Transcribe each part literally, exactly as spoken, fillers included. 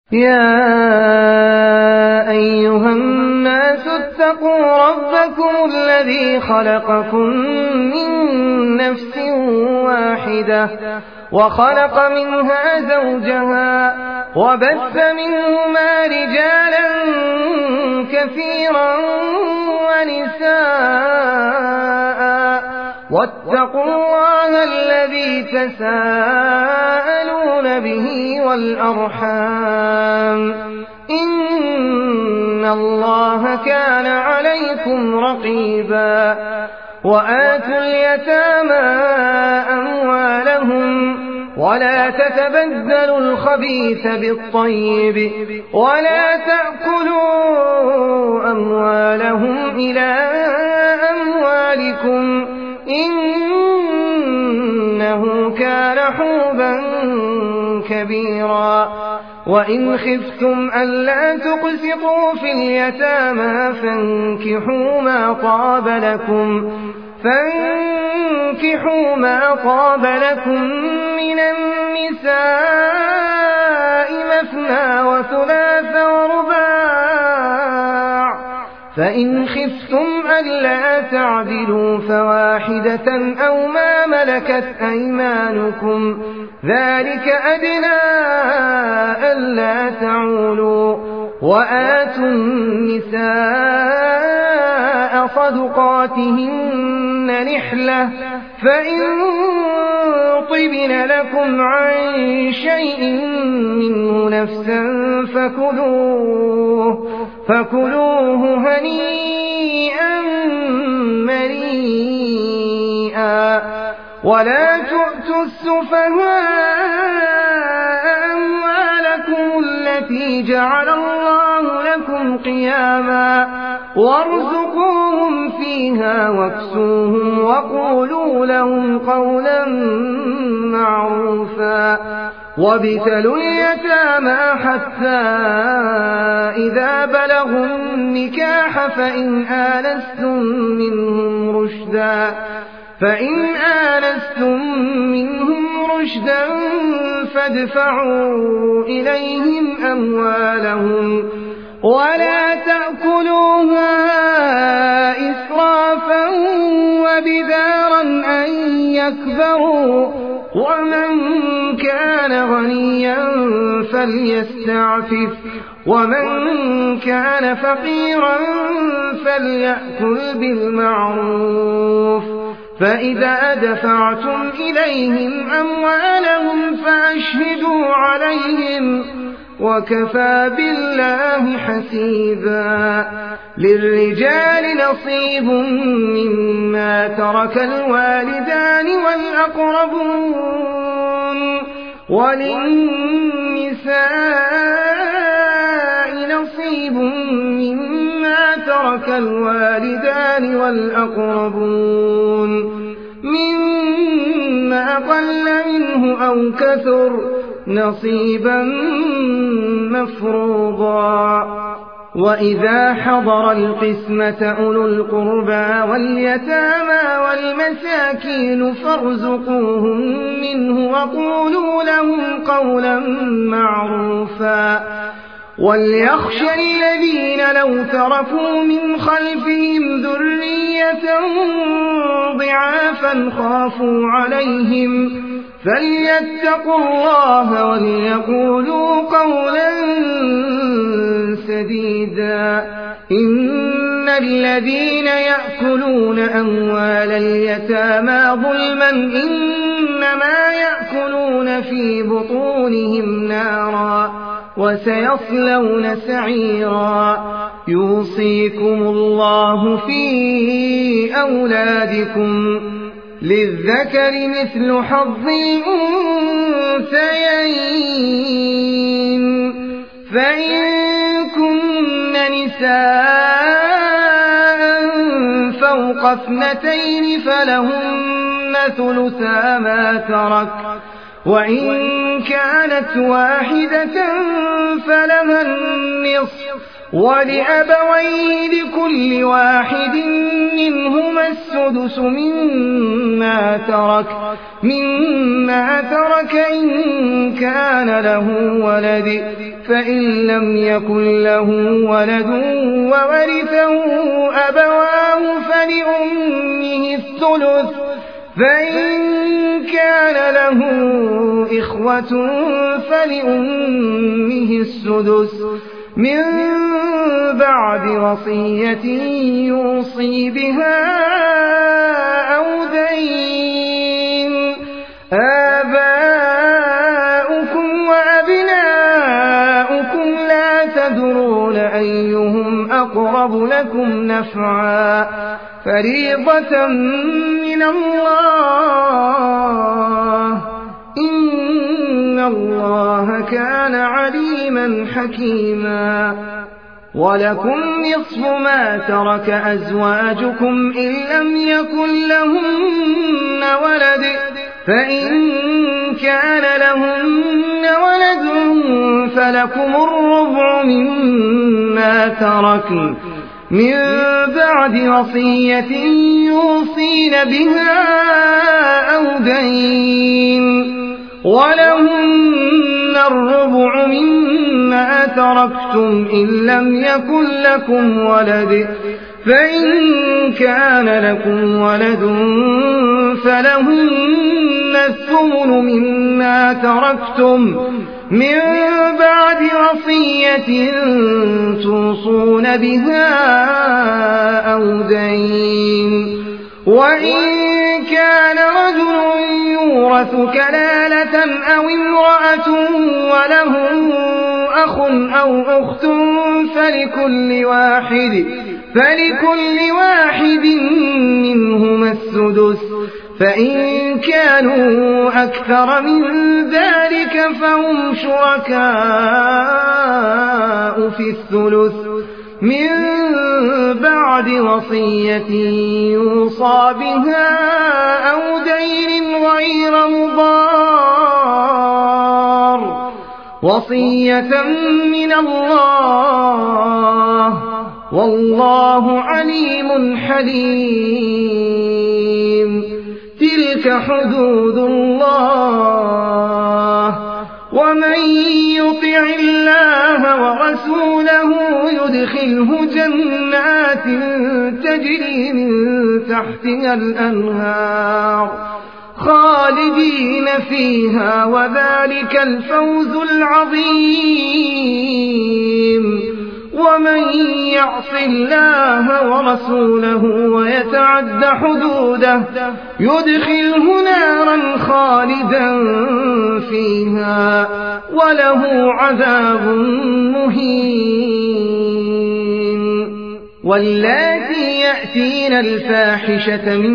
يا أيها الناس اتقوا ربكم الذي خلقكم من نفس واحدة وخلق منها زوجها وبث منهما رجالا كثيرا ونساء واتقوا الله الذي تساءلون به والأرحام إن الله كان عليكم رقيبا وآتوا اليتامى أموالهم ولا تتبدلوا الخبيث بالطيب ولا تأكلوا أموالهم إلى أموالكم إنه كان حوبا كبيرا وإن خفتم ألا تقسطوا في اليتامى فانكحوا ما طاب لكم فانكحوا ما طاب لكم من النساء مثنى وثلاث ورباع فإن خفتم ألا تعدلوا فواحدة أو ما ملكت أيمانكم ذلك أدنى ألا تعولوا وآتوا النساء صدقاتهن نحلة فإن طبن لكم عن شيء منه نفسا فكلوه فكلوه هنيئا مريئا ولا تؤتوا السفهاء أموالكم التي جعل الله لكم قياما وارزقوهم فيها واكسوهم وقولوا لهم قولا معروفا وابتلوا اليتامى حتى إذا بلغوا النكاح فإن آنستم منهم رشدا فإن آنستم منهم رشدا فادفعوا إليهم أموالهم ولا تأكلوها إسرافا وبدارا أن يكبروا ومن كان غنيا فليستعفف ومن كان فقيرا فليأكل بالمعروف فإذا دفعتم إليهم أموالهم فأشهدوا عليهم وكفى بالله حسيبا للرجال نصيب مما ترك الوالدان والأقربون وللنساء نصيب مما ترك الوالدان والأقربون مما قل منه أو كثر نصيبا مفروضا وإذا حضر القسمة أولو القربى واليتامى والمساكين فارزقوهم منه وقولوا لهم قولا معروفا وليخشى الذين لو تركوا من خلفهم ذرية ضعافا خافوا عليهم فليتقوا الله وليقولوا قولا سديدا إن الذين يأكلون أموال اليتامى ظلما إنما يأكلون في بطونهم نارا وسيصلون سعيرا يوصيكم الله في أولادكم للذكر مثل حظ الأنثيين فإن كن نساء فوق اثنتين فلهن ثلثا ما ترك وإن كانت واحدة فلها النصف النصف ولأبويه لكل واحد منهما السدس مما ترك مما ترك إن كان له ولد فإن لم يكن له ولد وورثه أبواه فلأمه الثلث فإن كان له إخوة فلأمه السدس من بعد وصية يوصي بها أو دين. آباؤكم وأبناؤكم لا تدرون أيهم أقرب لكم نفعا فريضة من الله إن الله كان عليما حكيما. ولكم نصف ما ترك أزواجكم إن لم يكن لهن ولد فإن كان لهن ولد فلكم الربع مما تركن من بعد وصية يوصين بها أو دين. ولهن الربع مما تركتم إن لم يكن لكم ولد فإن كان لكم ولد فلهن الثمن مما تركتم من بعد وصية توصون بها أو دين. وإن كان رجل يورث كلالة أو امرأة وله أخ أو أخت فلكل واحد فلكل واحد منهما السدس فإن كانوا أكثر من ذلك فهم شركاء في الثلث من بعد وصية يوصى بها أو دين غير مضار وصية من الله والله عليم حليم. تلك حدود الله ومن يطع الله ورسوله يدخله جنات تجري من تحتها الأنهار خالدين فيها وذلك الفوز العظيم. ومن يعص الله ورسوله ويتعد حدوده يدخله نارا خالدا فيها وله عذاب مهين. واللاتي يأتين الفاحشة من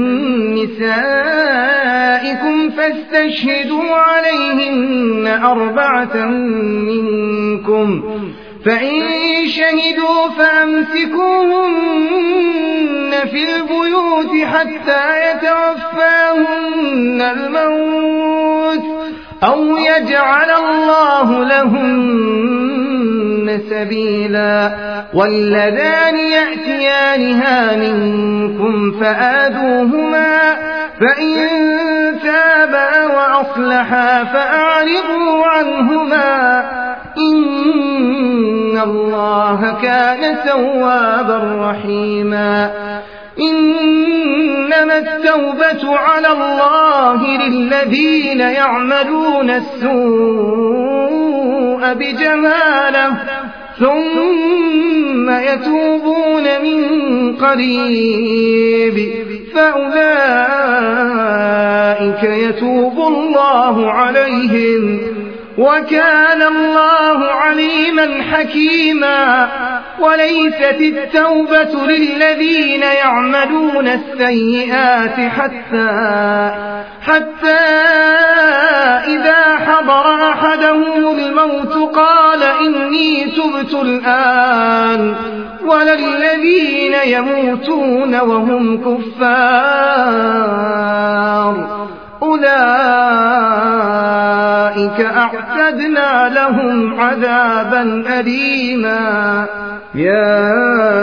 نسائكم فاستشهدوا عليهن أربعة منكم فإن شهدوا فأمسكوهن في البيوت حتى يتوفاهن الموت أو يجعل الله لهن سبيلا. واللذان يأتيانها منكم فآذوهما فإن تابا وأصلحا فأعرضوا عنهما إن الله كان توابا رحيما. إنما التوبة على الله للذين يعملون السوء بجهالة ثم يتوبون من قريب فأولئك يتوب الله عليهم وكان الله عليما حكيما. وليست التوبة للذين يعملون السيئات حتى حتى إذا حضر أحدهم الموت قال إني تبت الآن ولا الذين يموتون وهم كفار أولئك أعتدنا لهم عذابا أليما. يا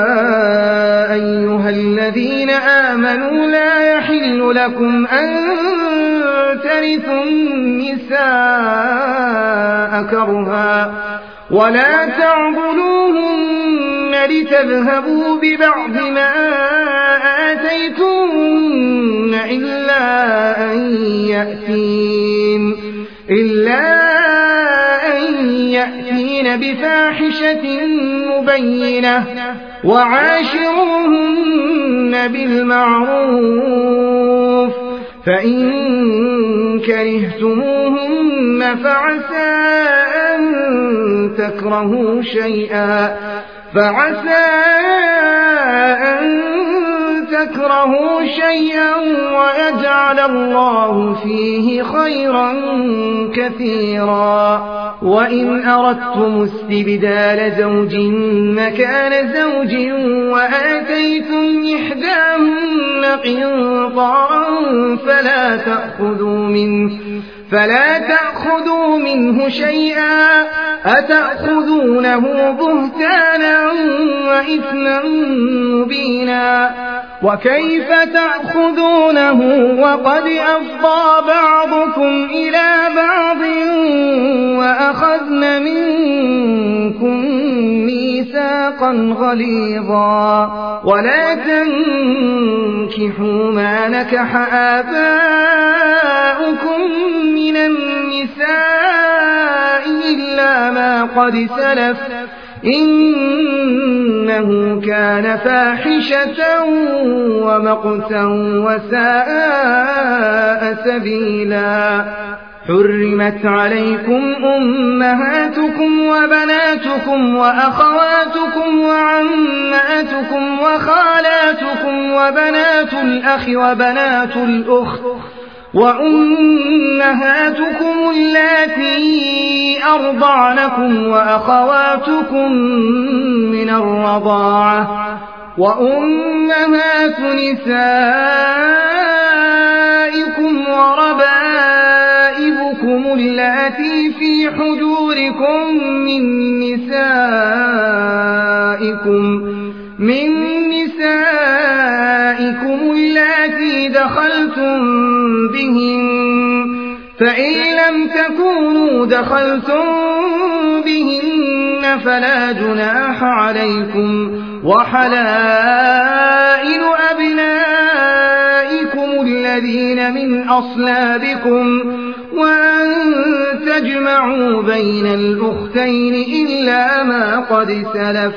أيها الذين آمنوا لا يحل لكم أن ترثوا النساء كرها ولا تعضلوهن لتذهبوا ببعض ما آتيتوهن إلا أن يأتين إلا أن يأتين بفاحشة مبينة وعاشروهن بالمعروف فإن كرهتموهن فعسى أن تكرهوا شيئا فعسى أن تكرهوا شيئا ويجعل الله فيه خيرا كثيرا. وإن أردتم استبدال زوج مكان زوج وآتيتم إحداهن قنطارا فلا تأخذوا منه فلا تأخذوا منه شيئا أتأخذونه بهتانا وإثما مبينا. وكيف تأخذونه وقد أفضى بعضكم إلى بعض وأخذن منكم ميثاقا غليظا. ولا تنكحوا ما نكح آباؤكم من النساء إلا ما قد سلف إنه كان فاحشة ومقتا وساء سبيلا. حرمت عليكم أمهاتكم وبناتكم وأخواتكم وعماتكم وخالاتكم وبنات الأخ وبنات الأخت وأمهاتكم اللاتي أرضعنكم وأخواتكم من الرضاعة وأمهات نسائكم وربائبكم اللاتي في حجوركم من نسائكم من نسائكم اللاتي دخلتم بهن فإن لم تكونوا دخلتم بهن فلا جناح عليكم وحلائل أبنائكم الذين من أصلابكم وأن تجمعوا بين الأختين إلا ما قد سلف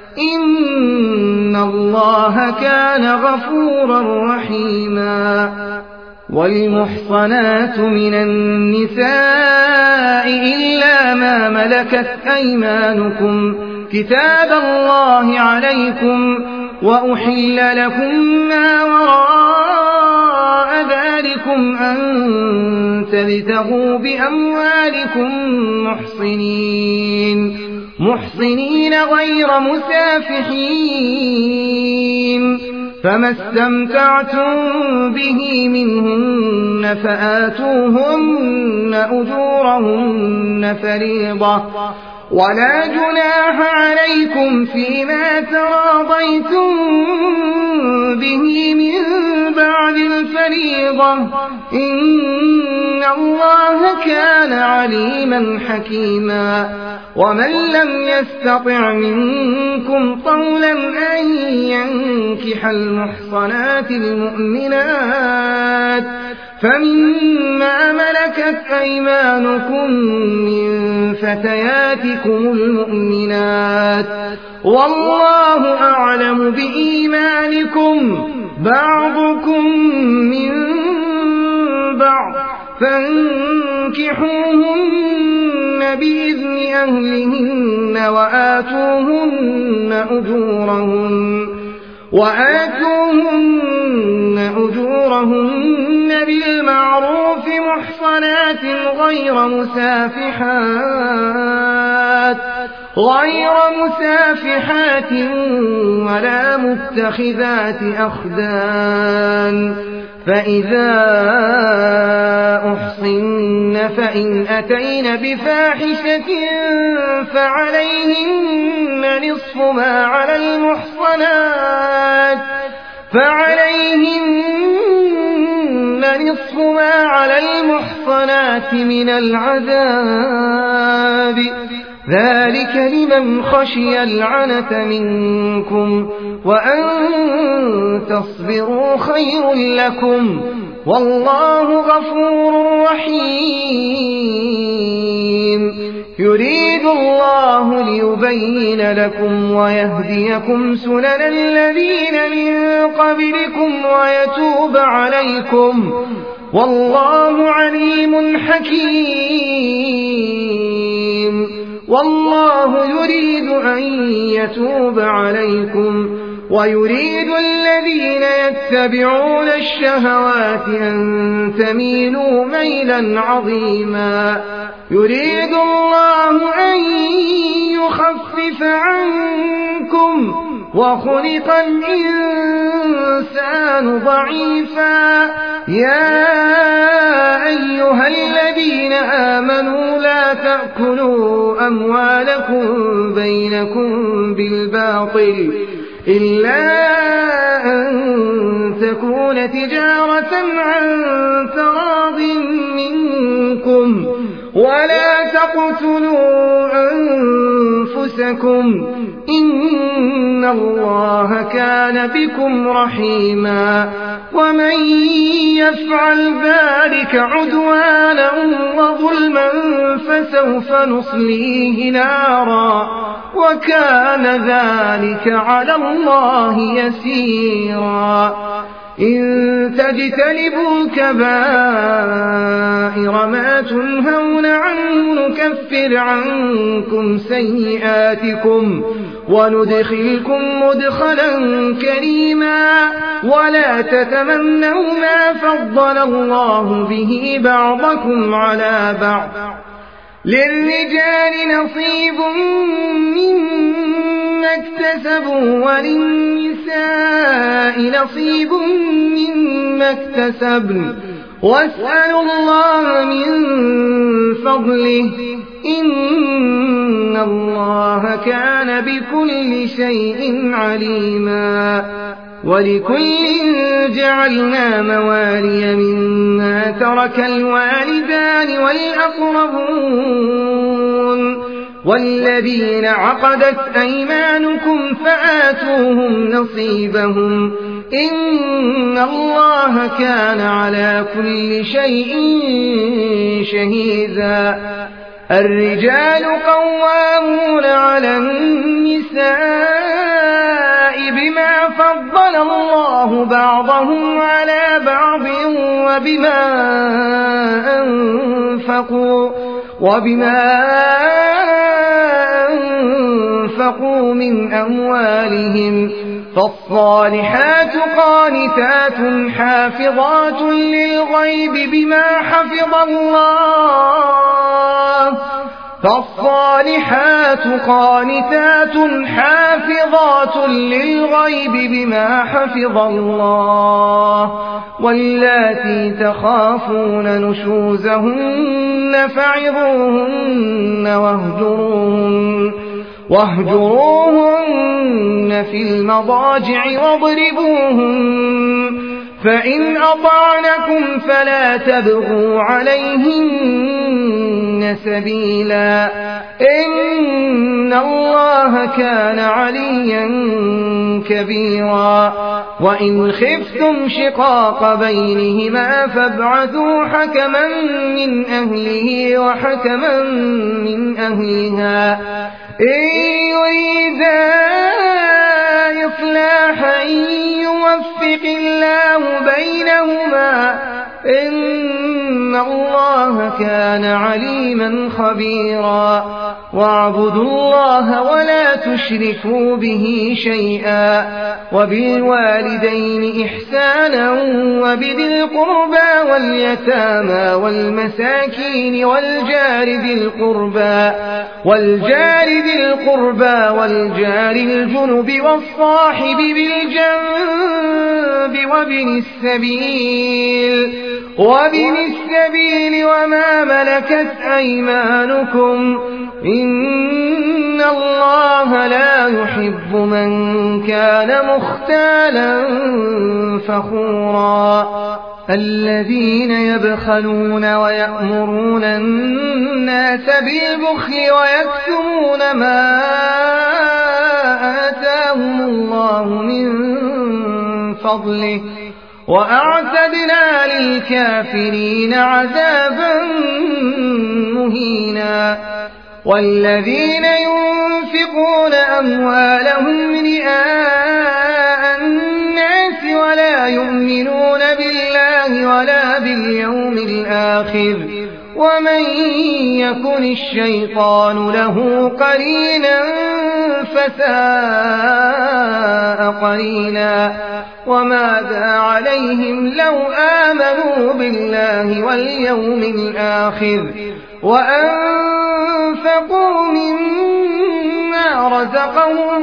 إن الله كان غفورا رحيما. والمحصنات من النساء إلا ما ملكت أيمانكم كتاب الله عليكم وأحل لكم ما وراء ذلكم أن تبتغوا بأموالكم محصنين محصنين غير مسافحين فما استمتعتم به منهن فآتوهن أجورهن فريضة ولا جناح عليكم فيما تراضيتم به من بعد الفريضة إن الله كان عليما حكيما. ومن لم يستطع منكم طولا أن ينكح المحصنات المؤمنات فمما ملكت أيمانكم من فتياتكم المؤمنات والله أعلم بإيمانكم بعضكم من بعض فانكحوهن بإذن أهلهن وآتوهن أجورهن وآتوهن أجورهن بالمعروف محصنات غير مسافحات غير مسافحات ولا متخذات أخدان فإذا أحصن فإن أتين بفاحشة فعليهن نصف ما على المحصنات فعليهن نصف ما على المحصنات من العذاب ذلك لمن خشي العنة منكم وأن تصبروا خير لكم والله غفور رحيم يريد الله ليبين لكم ويهديكم سنن الذين من قبلكم ويتوب عليكم والله عليم حكيم والله يريد أن يتوب عليكم ويريد الذين يتبعون الشهوات أن تميلوا ميلا عظيما يريد الله أن يخفف عنكم وخلق الإنسان ضعيفا يا أيها الذين آمنوا لا تأكلوا أموالكم بينكم بالباطل إلا أن تكون تجارة عن تراض منكم ولا تقتلوا أنفسكم إن الله كان بكم رحيما ومن يفعل ذلك عدوانا وظلما فسوف نصليه نارا وكان ذلك على الله يسيرا إن تجتنبوا كبائر ما تنهون عنه نكفر عنكم سيئاتكم وندخلكم مدخلا كريما ولا تتمنوا ما فضل الله به بعضكم على بعض للرجال نصيب مما اكتسبوا وللنساء نصيب مما اكتسبن واسألوا الله من فضله إن الله كان بكل شيء عليما ولكل جعلنا موالي مما ترك الوالدان والأقربون والذين عقدت أيمانكم فآتوهم نصيبهم إن الله كان على كل شيء شهيدا الرجال قوامون على النساء بما فضل الله بعضهم على بعض وبما أنفقوا وبما أنفقوا من أموالهم فالصالحات قانتات حافظات للغيب بما حفظ الله فالصالحات قانتات حافظات للغيب بما حفظ الله واللاتي تخافون نشوزهن فعظوهن واهجروهن واهجروهن في المضاجع واضربوهن فإن أطعنكم فلا تبغوا عليهن سبيلا إن الله كان عليا كبيرا وإن خفتم شقاق بينهما فابعثوا حكما من أهله وحكما من أهلها إن يريدا إصلاحا يوفق الله بينهما إن الله كان عليما خبيرا واعبدوا الله ولا تشركوا به شيئا وبالوالدين إحسانا وبذي القربى واليتامى والمساكين والجار ذي القربى والجار ذي القربى والجار الجنب والصاحب بالجنب وابن السبيل وابن السبيل وما ملكت أيمانكم إن الله لا يحب من كان مختالا فخورا الذين يبخلون ويأمرون الناس بالبخل ويكتمون ما آتاهم الله من فضله وأعتدنا للكافرين عذابا مهينا والذين ينفقون أموالهم رئاء الناس ولا يؤمنون بالله ولا باليوم الآخر ومن يكن الشيطان له قرينا فساء قرينا وماذا عليهم لو آمنوا بالله واليوم الآخر وأنفقوا مما رزقهم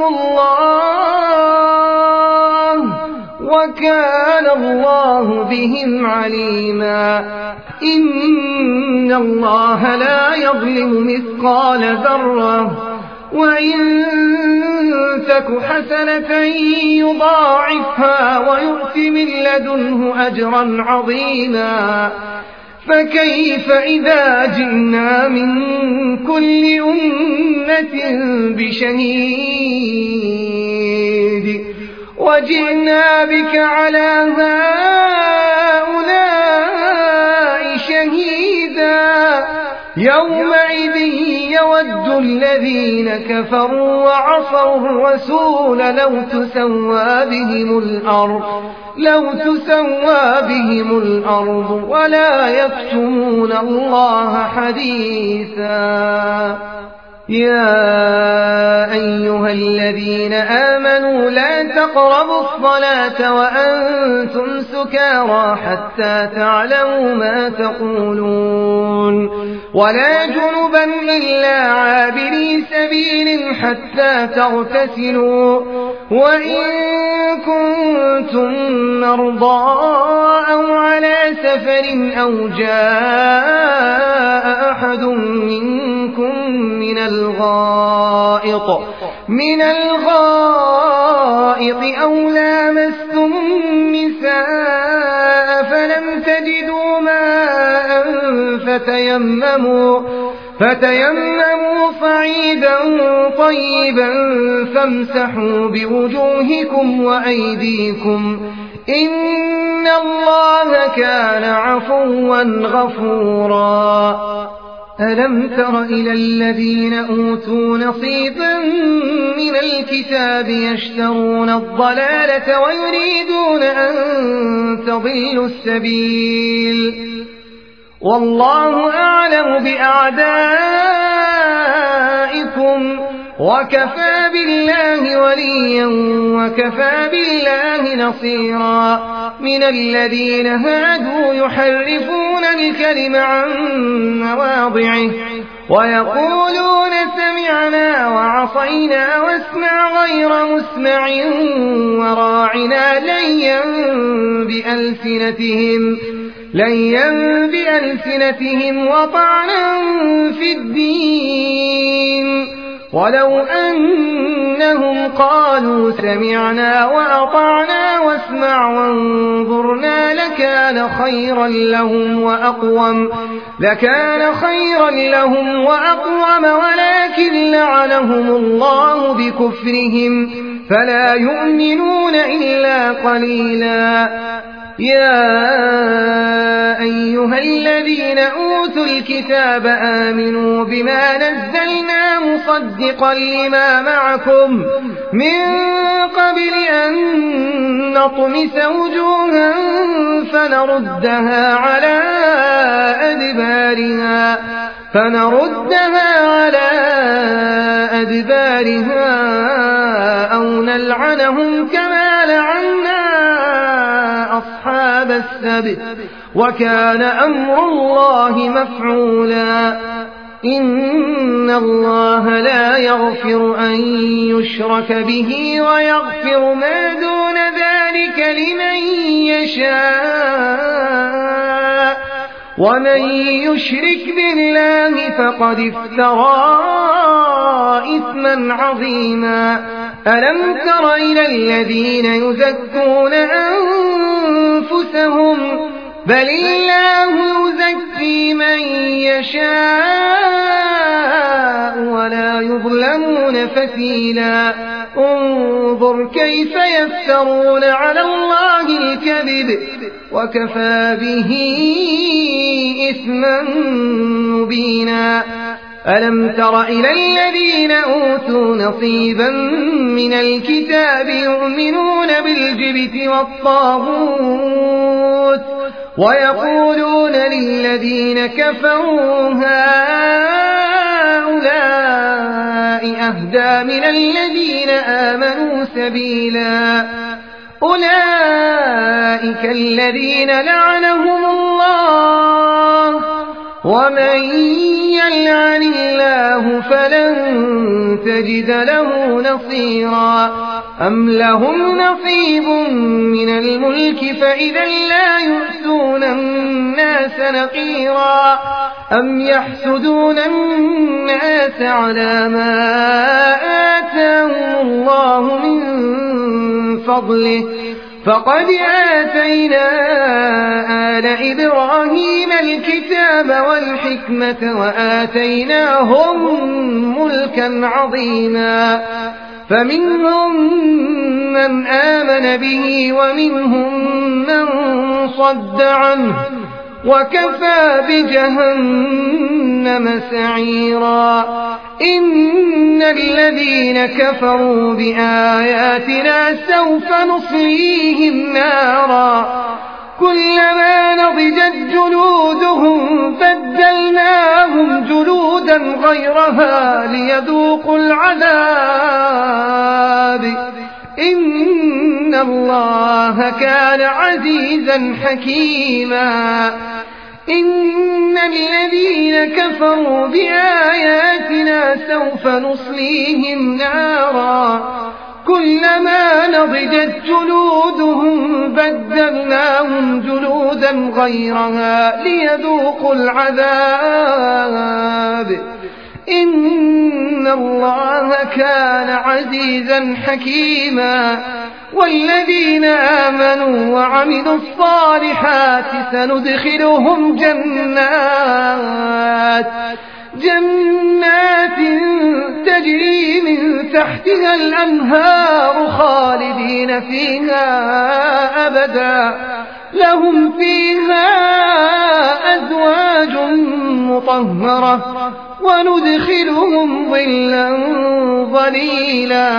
الله وكان الله بهم عليما إن الله لا يظلم مثقال ذرة وإن تك حسنة يضاعفها ويؤت من لدنه أجرا عظيما فكيف إذا جئنا من كل أمة بشهيد وجئنا بك على هؤلاء شهيدا يومئذ يود الذين كفروا وعصوا الرسول لو تسوى بهم الأرض لو تسوى بهم الأرض ولا يكتمون الله حديثا يا أيها الذين آمنوا لا تقربوا الصلاة وأنتم سكارى حتى تعلموا ما تقولون ولا جنبا إلا عابري سبيل حتى تغتسلوا وإن كنتم مرضى أو على سفر أو جاء أحد منكم من الغائط من الغائط أو لامستم النساء فلم تجدوا ماء فتيمموا فتيمموا صعيدا طيبا فامسحوا بوجوهكم وأيديكم إن الله كان عفوا غفورا ألم تر إلى الذين أوتوا نصيبا من الكتاب يشترون الضلالة ويريدون أن تضلوا السبيل والله أعلم بأعدائكم وكفى بالله وليا وكفى بالله نصيرا من الذين هادوا يحرفون الكلم عن مواضعه ويقولون سمعنا وعصينا واسمع غير مسمع وراعنا ليا بألسنتهم ليا بألسنتهم وطعنا في الدين ولو أنهم قالوا سمعنا وأطعنا واسمع وانظرنا لكان خيرا لهم وأقوم لكان خيرا لهم وأقوم ولكن لعنهم الله بكفرهم فلا يؤمنون إلا قليلا يا أيها الذين أوتوا الكتاب آمنوا بما نزلنا مصدقا لما معكم من قبل أن نطمس وجوها فنردها على أدبارها فنردها على أدبارها أو نلعنهم كما لعنا أصحاب السبت وكان أمر الله مفعولا إن الله لا يغفر أن يشرك به ويغفر ما دون ذلك لمن يشاء ومن يشرك بالله فقد افترى إثما عظيما ألم تر إلى الذين يزكون أنفسهم بل الله يزكي من يشاء ولا يظلمون فتيلا انظر كيف يفترون على الله الكذب وكفى به إثما مبينا ألم تر إلى الذين أوتوا نصيبا من الكتاب يؤمنون بالجبت والطاغوت ويقولون للذين كفروا هؤلاء أهدى من الذين آمنوا سبيلا أولئك الذين لعنهم الله ومن يلعن الله فلن تجد له نصيرا أم لهم نصيب من الملك فإذا لا يؤتون الناس نقيرا أم يحسدون الناس على ما آتاهم الله من فضله فقد آتينا آل إبراهيم الكتاب والحكمة وآتيناهم ملكا عظيما فمنهم من آمن به ومنهم من صد عنه وكفى بجهنم سعيرا إن الذين كفروا بآياتنا سوف نصليهم نارا كلما نضجت جلودهم بدلناهم جلودا غيرها ليذوقوا العذاب إن الله كان عزيزا حكيما إن الذين كفروا بآياتنا سوف نصليهم نارا كلما نضجت جلودهم بدلناهم جلودا غيرها ليذوقوا العذاب إن الله كان عزيزا حكيما والذين آمنوا وعملوا الصالحات سندخلهم جنات جنات تجري من تحتها الأنهار خالدين فيها أبدا لهم فيها أزواج مطهرة وندخلهم ظلا ظليلا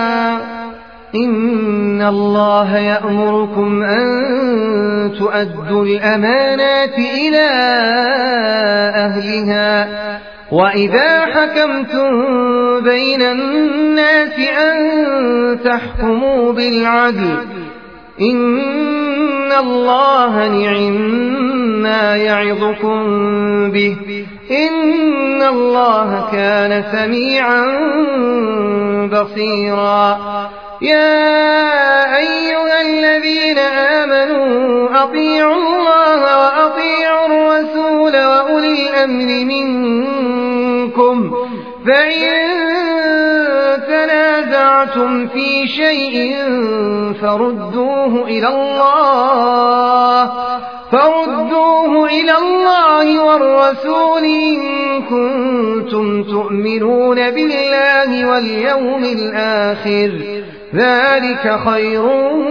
إن الله يأمركم أن تؤدوا الأمانات إلى أهلها وإذا حكمتم بين الناس أن تحكموا بالعدل إن الله نعم ما يعظكم به إن الله كان سميعا بصيرا يا أيها الذين آمنوا أطيعوا الله وأطيعوا الرسول وأولي الأمر منكم فإن تنازعتم في شيء فردوه إلى الله فردوه إلى الله والرسول إن كنتم تؤمنون بالله واليوم الآخر ذلك خير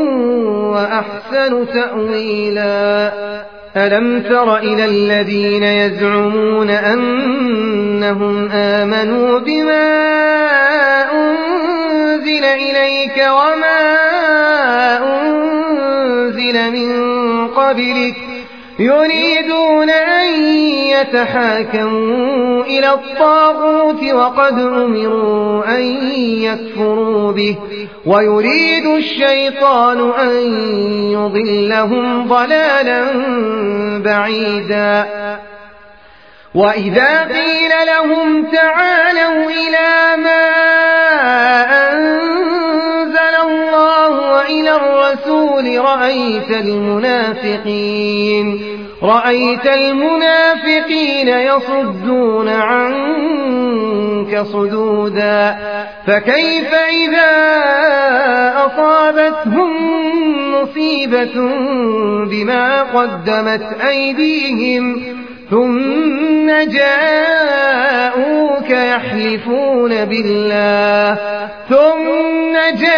وأحسن تأويلا ألم تر إلى الذين يزعمون أنهم آمنوا بما أنزل إليك وما أنزل من قبلك يريدون أن يتحاكموا إلى الطاغوت وقد أمروا أن يكفروا به ويريد الشيطان أن يضلهم ضلالا بعيدا وإذا قيل لهم تعالوا إلى ما أنزل الله وإلى الرسول رأيت المنافقين رأيت المنافقين يصدون عنك صدودا فكيف إذا أصابتهم مصيبة بما قدمت أيديهم ثم جاءوك يحلفون بالله ثم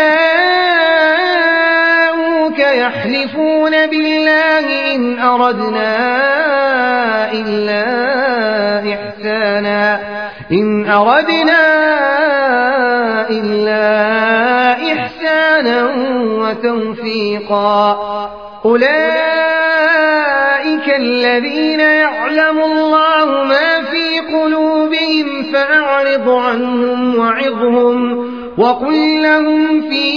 جاءوك يحلفون بالله إن أردنا إلا إحسانا إن أردنا إلا إحسانا وتوفيقا أولئك الذين يعلم الله ما في قلوبهم فأعرض عنهم وعظهم وقل لهم في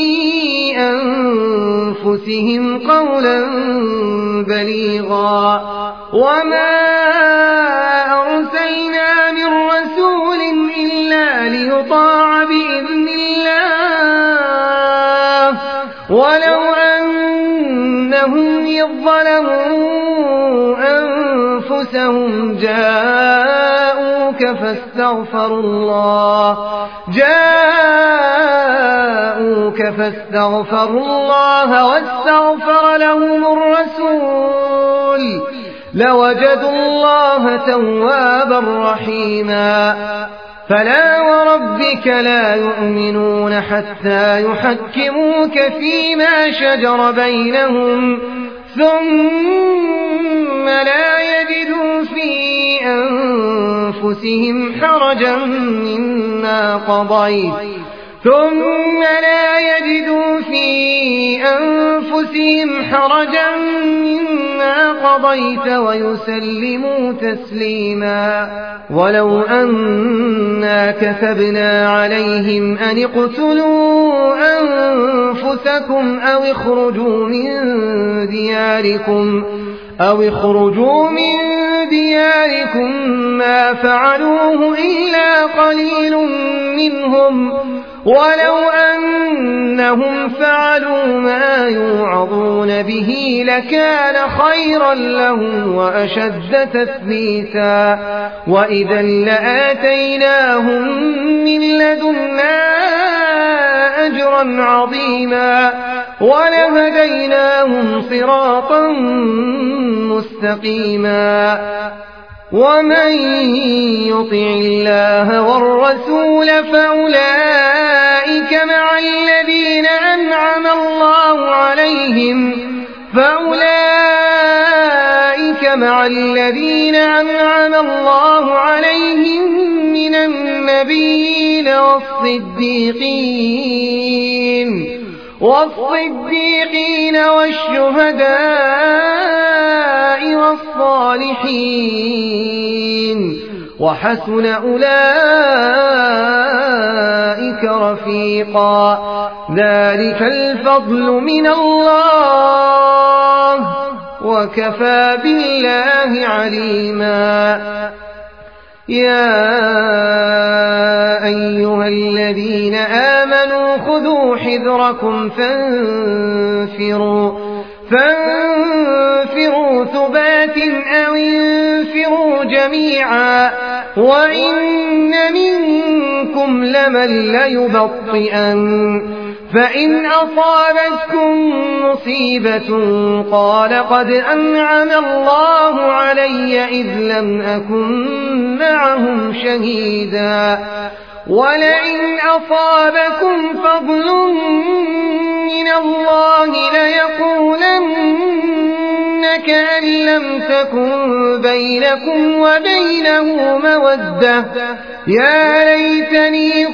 أنفسهم قولا بليغا وما أرسلنا من رسول إلا ليطاع بإذن الله ولو أنهم إذ ظلموا أنفسهم جاءوك فاستغفروا الله جاءوك فاستغفروا الله واستغفر لهم الرسول لوجدوا الله توابا رحيما فلا وربك لا يؤمنون حتى يحكموك فيما شجر بينهم ثم لا يجدوا في أنفسهم حرجا مما قضيت ثم لا يجدوا في أنفسهم حرجا مما قضيت ويسلموا تسليما ولو أنا كتبنا عليهم أن اقتلوا أنفسكم أو اخرجوا من دياركم أو اخرجوا من دياركم ما فعلوه إلا قليل منهم ولو أنهم فعلوا ما يوعظون به لكان خيرا لهم وأشد تثبيتا وإذا لآتيناهم من لدنا أجرا عظيما ولهديناهم صراطا مستقيما ومن يطع الله والرسول فأولئك مع الذين أنعم الله عليهم فأولئك مع الذين أنعم الله عليهم من النبيين والصديقين والصديقين والشهداء والصالحين وحسن أولئك رفيقا ذلك الفضل من الله وكفى بالله عليما يا أيها الذين آمنوا خذوا حذركم فانفروا فانفروا ثبات أو انفروا جميعا وإن منكم لمن ليبطئن فإن أصابتكم مصيبة قال قد أنعم الله علي إذ لم أكن معهم شهيدا ولئن أصابكم فضل من الله ليقولن كأن لم تكن بينكم وبينه مودة يا ليتني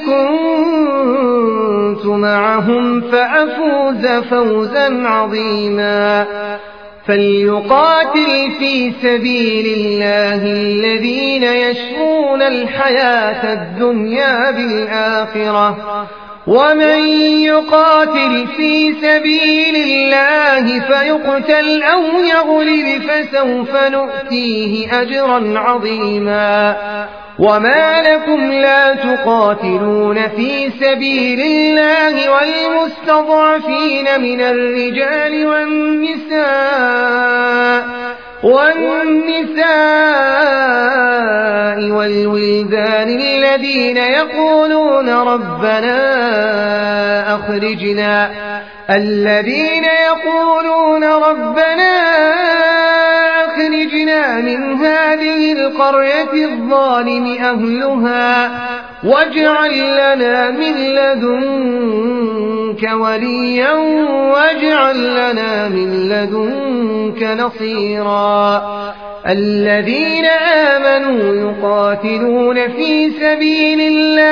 كنت معهم فأفوز فوزا عظيما فليقاتل في سبيل الله الذين يشرون الحياة الدنيا بالآخرة ومن يقاتل في سبيل الله فيقتل أو يغلب فسوف نؤتيه أجرا عظيما وما لكم لا تقاتلون في سبيل الله والمستضعفين من الرجال والنساء والنساء والولدان الذين يقولون ربنا أخرجنا الذين يقولون ربنا أخرجنا من هذه القرية الظالم أهلها واجعل لنا من لدنك وليا واجعل لنا من لدنك نصيرا الذين آمنوا يقاتلون في سبيل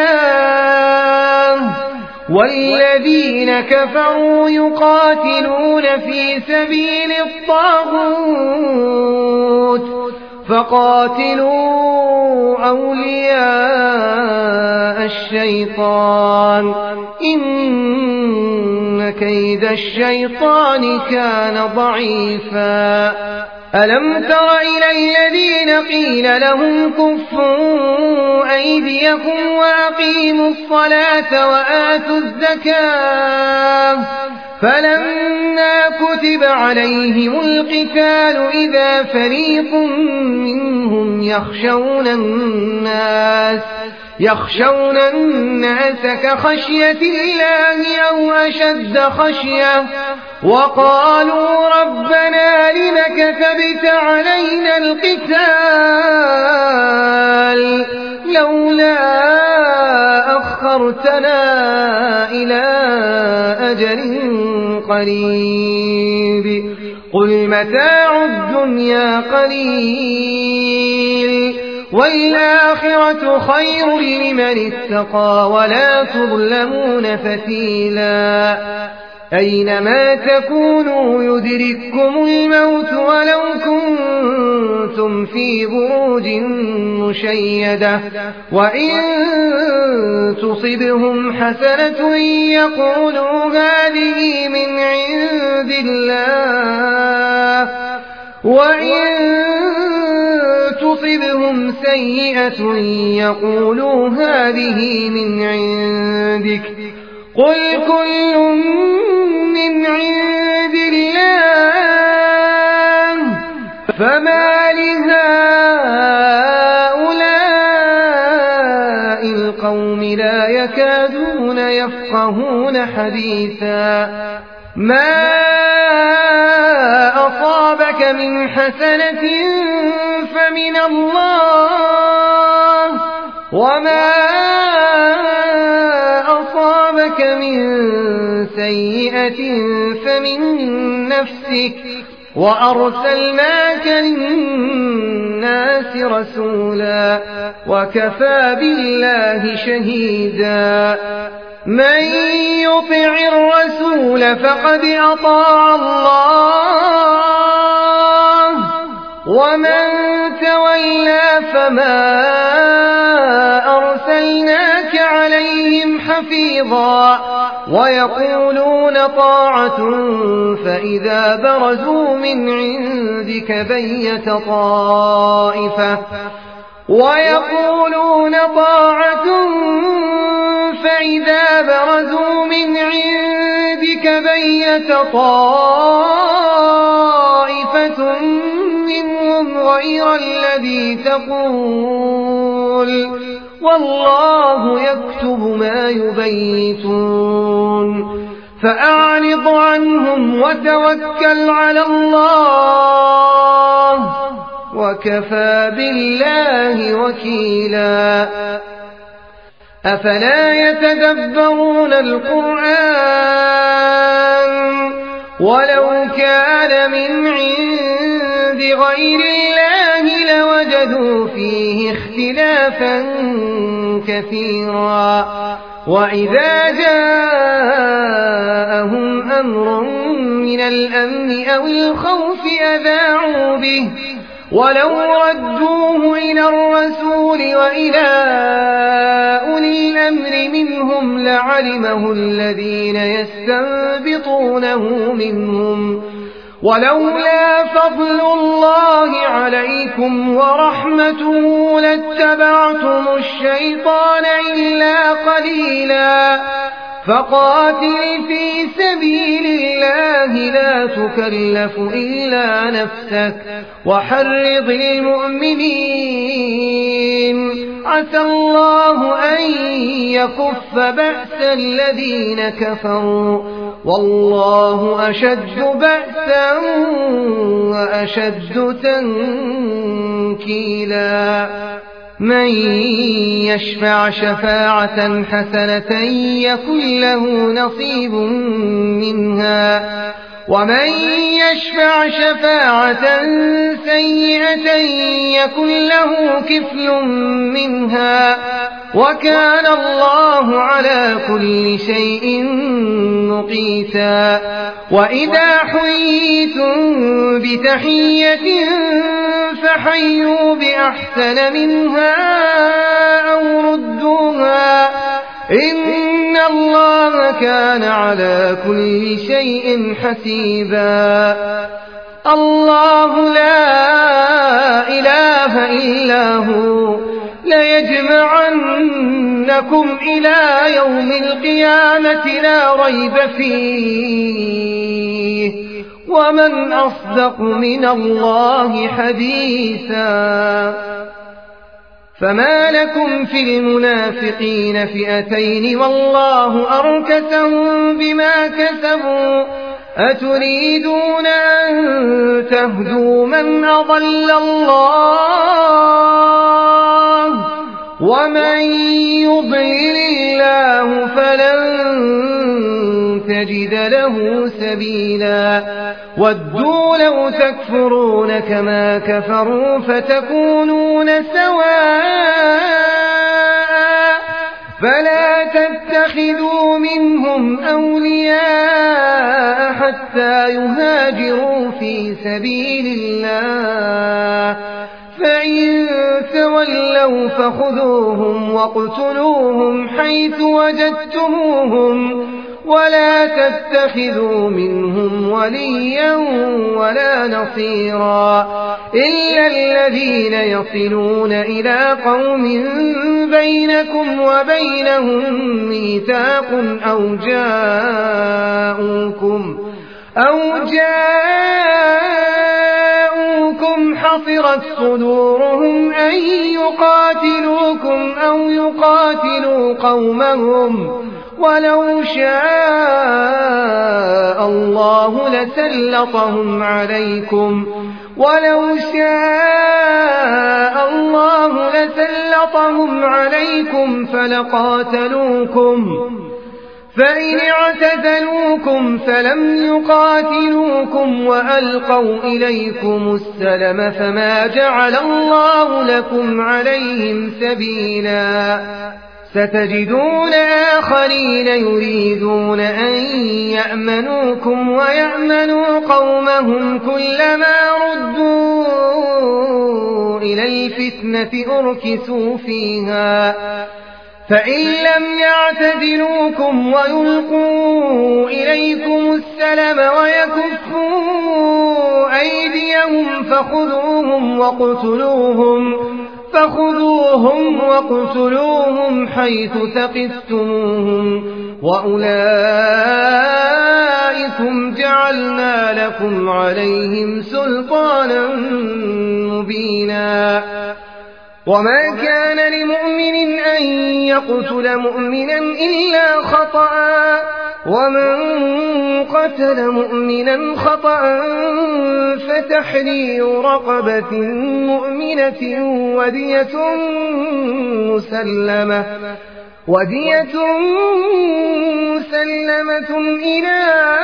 الله والذين كفروا يقاتلون في سبيل الطاغوت فقاتلوا أولياء الشيطان إن كيد الشيطان كان ضعيفا ألم تر إلى الذين قيل لهم كفوا أيديكم وأقيموا الصلاة وآتوا الزكاة فلما كتب عليهم القتال إذا فريق منهم يخشون الناس يخشون الناس كخشية الله أو أشد خشية وقالوا ربنا لم كتبت علينا القتال لولا أخرتنا إلى أجل قريب قل متاع الدنيا قليل والآخرة خير لمن اتقى ولا تظلمون فتيلا أينما تكونوا يدرككم الموت ولو كنتم في بروج مشيدة وإن تصبهم حسنة يقولوا هذه من عند الله وإن تصبهم سيئة يقولوا هذه من عندك قل كل من عند الله فما لهؤلاء القوم لا يكادون يفقهون حديثا ما أصابك من حسنة فمن الله وما أصابك من سيئة فمن نفسك وأرسلناك للناس رسولا وكفى بالله شهيدا من يطع الرسول فقد أطاع الله ومن تولى فما أرسلناك عليهم حفيظا ويقولون طاعة فإذا برزوا من عندك بيت طائفة ويقولون طاعة فإذا برزوا من عندك بيت طائفة منهم غير الذي تقول والله يكتب ما يبيتون فأعرض عنهم وتوكل على الله وكفى بالله وكيلا أفلا يتدبرون القرآن ولو كان من عند غير الله لوجدوا فيه اختلافا كثيرا وإذا جاءهم أمر من الأمن أو الخوف أذاعوا به ولو ردوه إلى الرسول وإلى أولي الأمر منهم لعلمه الذين يستنبطونه منهم ولولا فضل الله عليكم ورحمته لاتبعتم الشيطان إلا قليلا فقاتل في سبيل الله لا تكلف إلا نفسك وحرض المؤمنين عسى الله أن يكف بأس الذين كفروا والله أشد بأسا وأشد تنكيلا من يشفع شفاعة حسنة يكن له نصيب منها ومن يشفع شفاعة سيئة يكن له كفل منها وكان الله على كل شيء مقيتا وإذا حييتم بتحية فحيوا بأحسن منها أو ردوها إن الله كان على كل شيء حسيبا الله لا إله إلا هو ليجمعنكم إلى يوم القيامة لا ريب فيه ومن أصدق من الله حديثا فما لكم في المنافقين فئتين والله أركسهم بما كسبوا أتريدون أن تهدوا من أضل الله ومن يضلل الله فلن تجد له سبيلا ودوا لو تكفرون كما كفروا فتكونون سواء فلا تتخذوا منهم أولياء حتى يهاجروا في سبيل الله فإن تولوا فخذوهم واقتلوهم حيث وجدتموهم ولا تتخذوا منهم وليا ولا نصيرا إلا الذين يصلون إلى قوم بينكم وبينهم ميثاق أو جاءوكم أو جاءوكم حصرت صدورهم أن يقاتلوكم أو يقاتلوا قومهم ولو شاء الله لسلطهم عليكم ولو شاء الله لسلطهم عليكم فلقاتلوكم فإن اعتزلوكم فلم يقاتلوكم وألقوا إليكم السلم فما جعل الله لكم عليهم سبيلا ستجدون آخرين يريدون أن يأمنوكم ويأمنوا قومهم كلما ردوا إلى الفتنة أركسوا فيها فإن لم يعتزلوكم ويلقوا إليكم السلم ويكفوا أيديهم فخذوهم وقتلوهم فخذوهم وقتلوهم حيث ثقفتموهم وأولئكم جعلنا لكم عليهم سلطانا مبينا وما كان لمؤمن أن يقتل مؤمنا إلا خطأ ومن قتل مؤمنا خطأ فتحرير رقبة مؤمنة ودية مسلمة ودية مسلمة إلى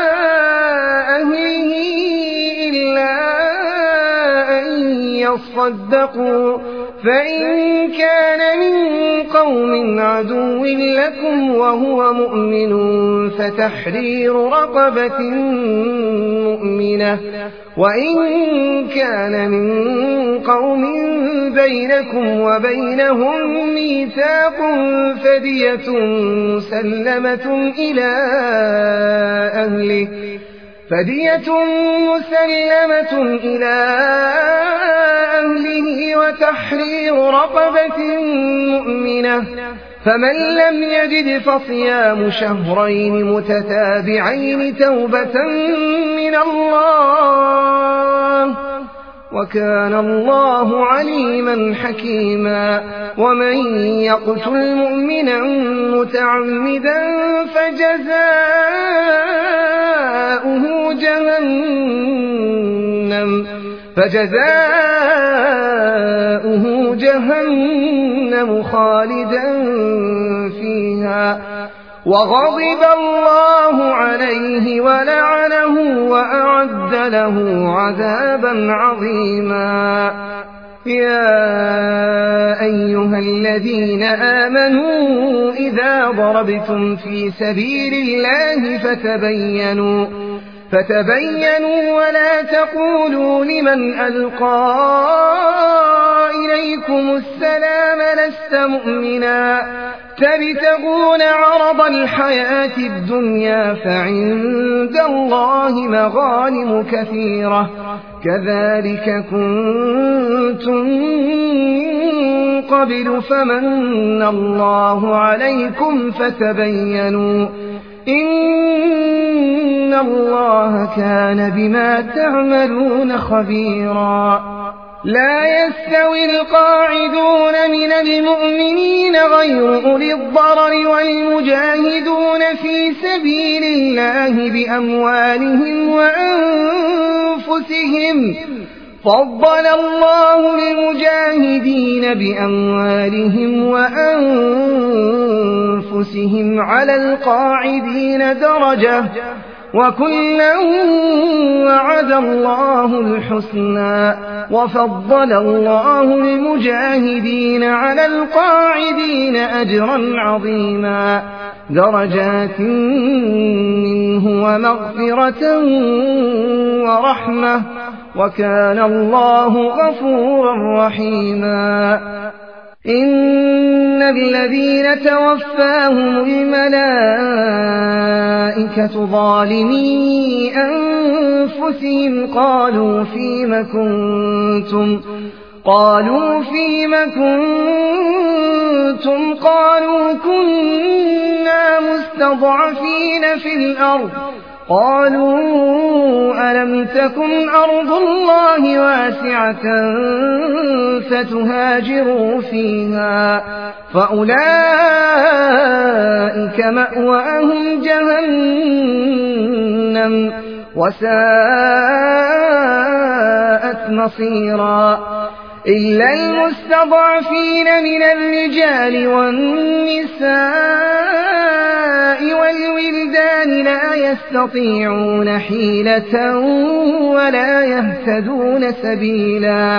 أهله إلا أن يصدقوا فإن كان من قوم عدو لكم وهو مؤمن فتحرير رقبة مؤمنة، وإن كان من قوم بينكم وبينهم ميثاق فدية مسلمة إلى أهله فدية مسلمة إلى أهله وتحرير رقبة مؤمنة، فمن لم يجد فصيام شهرين متتابعين توبة من الله، وكان الله عليما حكيما. ومن يقتل مؤمنا متعمدا فجزاؤه جهنم فجزاؤه جهنم خالدا فيها وغضب الله عليه ولعنه وأعد له عذابا عظيما. يا أيها الذين آمنوا إذا ضربتم في سبيل الله فتبينوا فتبينوا ولا تقولوا لمن ألقى إليكم السلام لست مؤمنا تبتغون عرض الحياة الدنيا فعند الله مغانم كثيرة كذلك كنتم من قبل فمن الله عليكم فتبينوا إن الله كان بما تعملون خبيرا. لا يستوي القاعدون من المؤمنين غير أولي الضرر والمجاهدون في سبيل الله بأموالهم وأنفسهم فضل الله المجاهدين بأموالهم وأنفسهم على القاعدين درجة وكلا وعد الله الحسنى وفضل الله المجاهدين على القاعدين أجرا عظيما درجات منه ومغفرة ورحمة وكان الله غفورا رحيما. إن الذين توفاهم الملائكة ظالمي أنفسهم قالوا فيم كنتم قالوا فيم كنتم قالوا كنا مستضعفين في الأرض قالوا ألم تكن أرض الله واسعة فتهاجروا فيها فأولئك مأواهم جهنم وساءت مصيرا إلا المستضعفين من الرجال والنساء والولدان لا يستطيعون حيلة ولا يهتدون سبيلا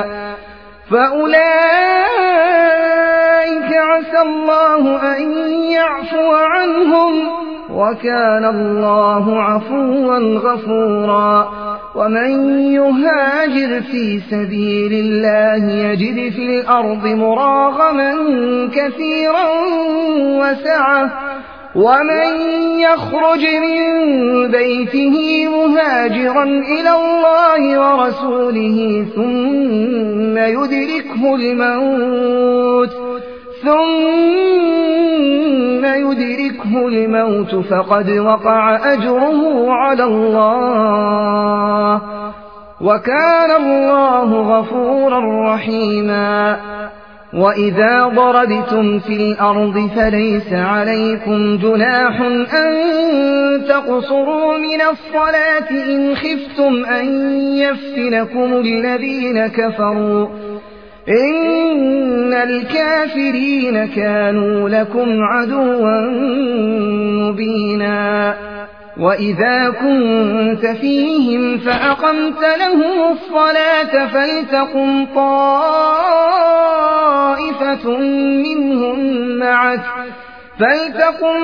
فأولئك عسى الله أن يعفو عنهم وكان الله عفوا غفورا. ومن يهاجر في سبيل الله يجد في الأرض مراغما كثيرا وسعة ومن يخرج من بيته مهاجرا إلى الله ورسوله ثم يدركه الموت ثم يدركه الموت فقد وقع أجره على الله وكان الله غفورا رحيما. وإذا ضربتم في الأرض فليس عليكم جناح أن تقصروا من الصلاة إن خفتم أن يفتنكم الذين كفروا إن الكافرين كانوا لكم عدوا مبينا. وإذا كنت فيهم فأقمت لهم الصلاة فلتقم طائفة طائفة منهم معك فلتقم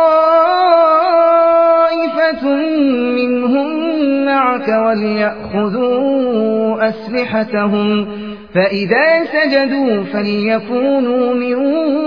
طائفة منهم معك وليأخذوا أسلحتهم فإذا سجدوا فليكونوا من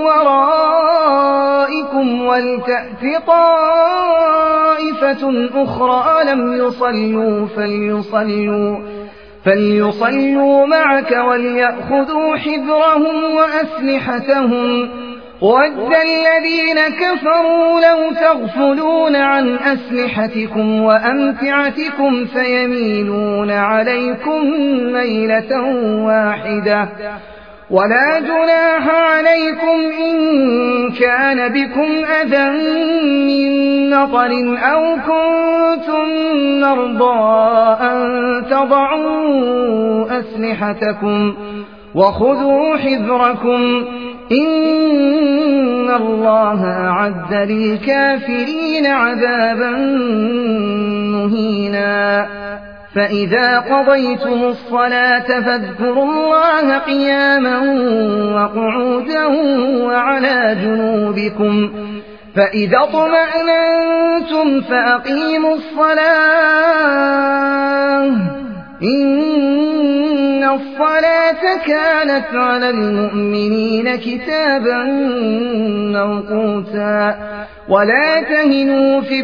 ورائكم ولتأت طائفة أخرى لم يصلوا فليصلوا, فليصلوا معك وليأخذوا حذرهم وأسلحتهم وَدَّ الذين كفروا لو تغفلون عن أسلحتكم وأمتعتكم فيميلون عليكم ميلة واحدة ولا جناح عليكم إن كان بكم أذى من مطر أو كنتم مرضى أن تضعوا أسلحتكم وخذوا حذركم إن الله أعد للكافرين عذابا مهينا فإذا قضيتم الصلاة فاذكروا الله قياما وقعودا وعلى جنوبكم فإذا اطمأننتم فأقيموا الصلاة إن الصلاة كانت على المؤمنين كتابا موقوتا ولا تهنوا في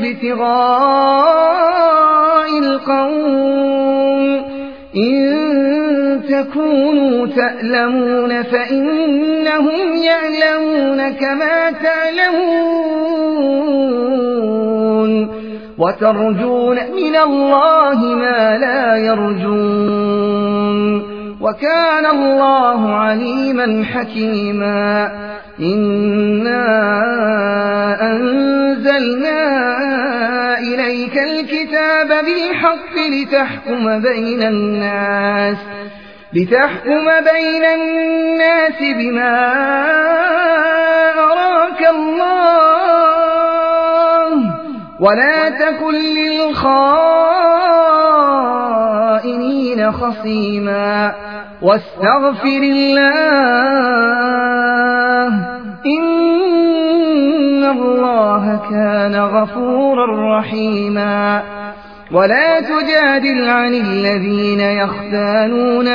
ابتغاء القوم إن تكونوا تألمون فإنهم يألمون كما تألمون وترجون من الله ما لا يرجون وكان الله عليما حكيما إنا أنزلنا إليك الكتاب بالحق لتحكم بين الناس لتحكم بين الناس بما أراك الله ولا تكن للخائنين خصيما واستغفر الله إن الله كان غفورا رحيما ولا تجادل عن الذين يختانون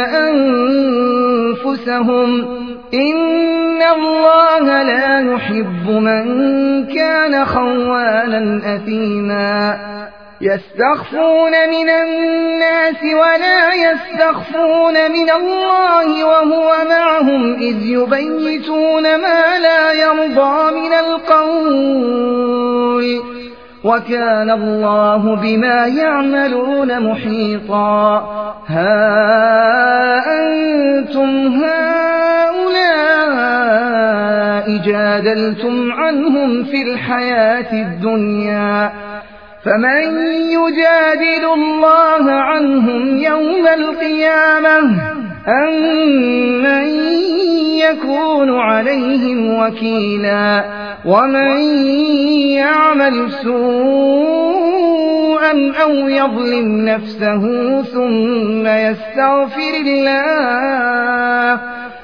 أنفسهم إن الله لا يحب من كان خوانا أثيما يستخفون من الناس ولا يستخفون من الله وهو معهم إذ يبيتون ما لا يرضى من القول وكان الله بما يعملون محيطا ها أنتم هؤلاء جادلتم عنهم في الحياة الدنيا فمن يجادل الله عنهم يوم القيامة أم من يكون عليهم وكيلا ومن يعمل سوءا أو يظلم نفسه ثم يستغفر الله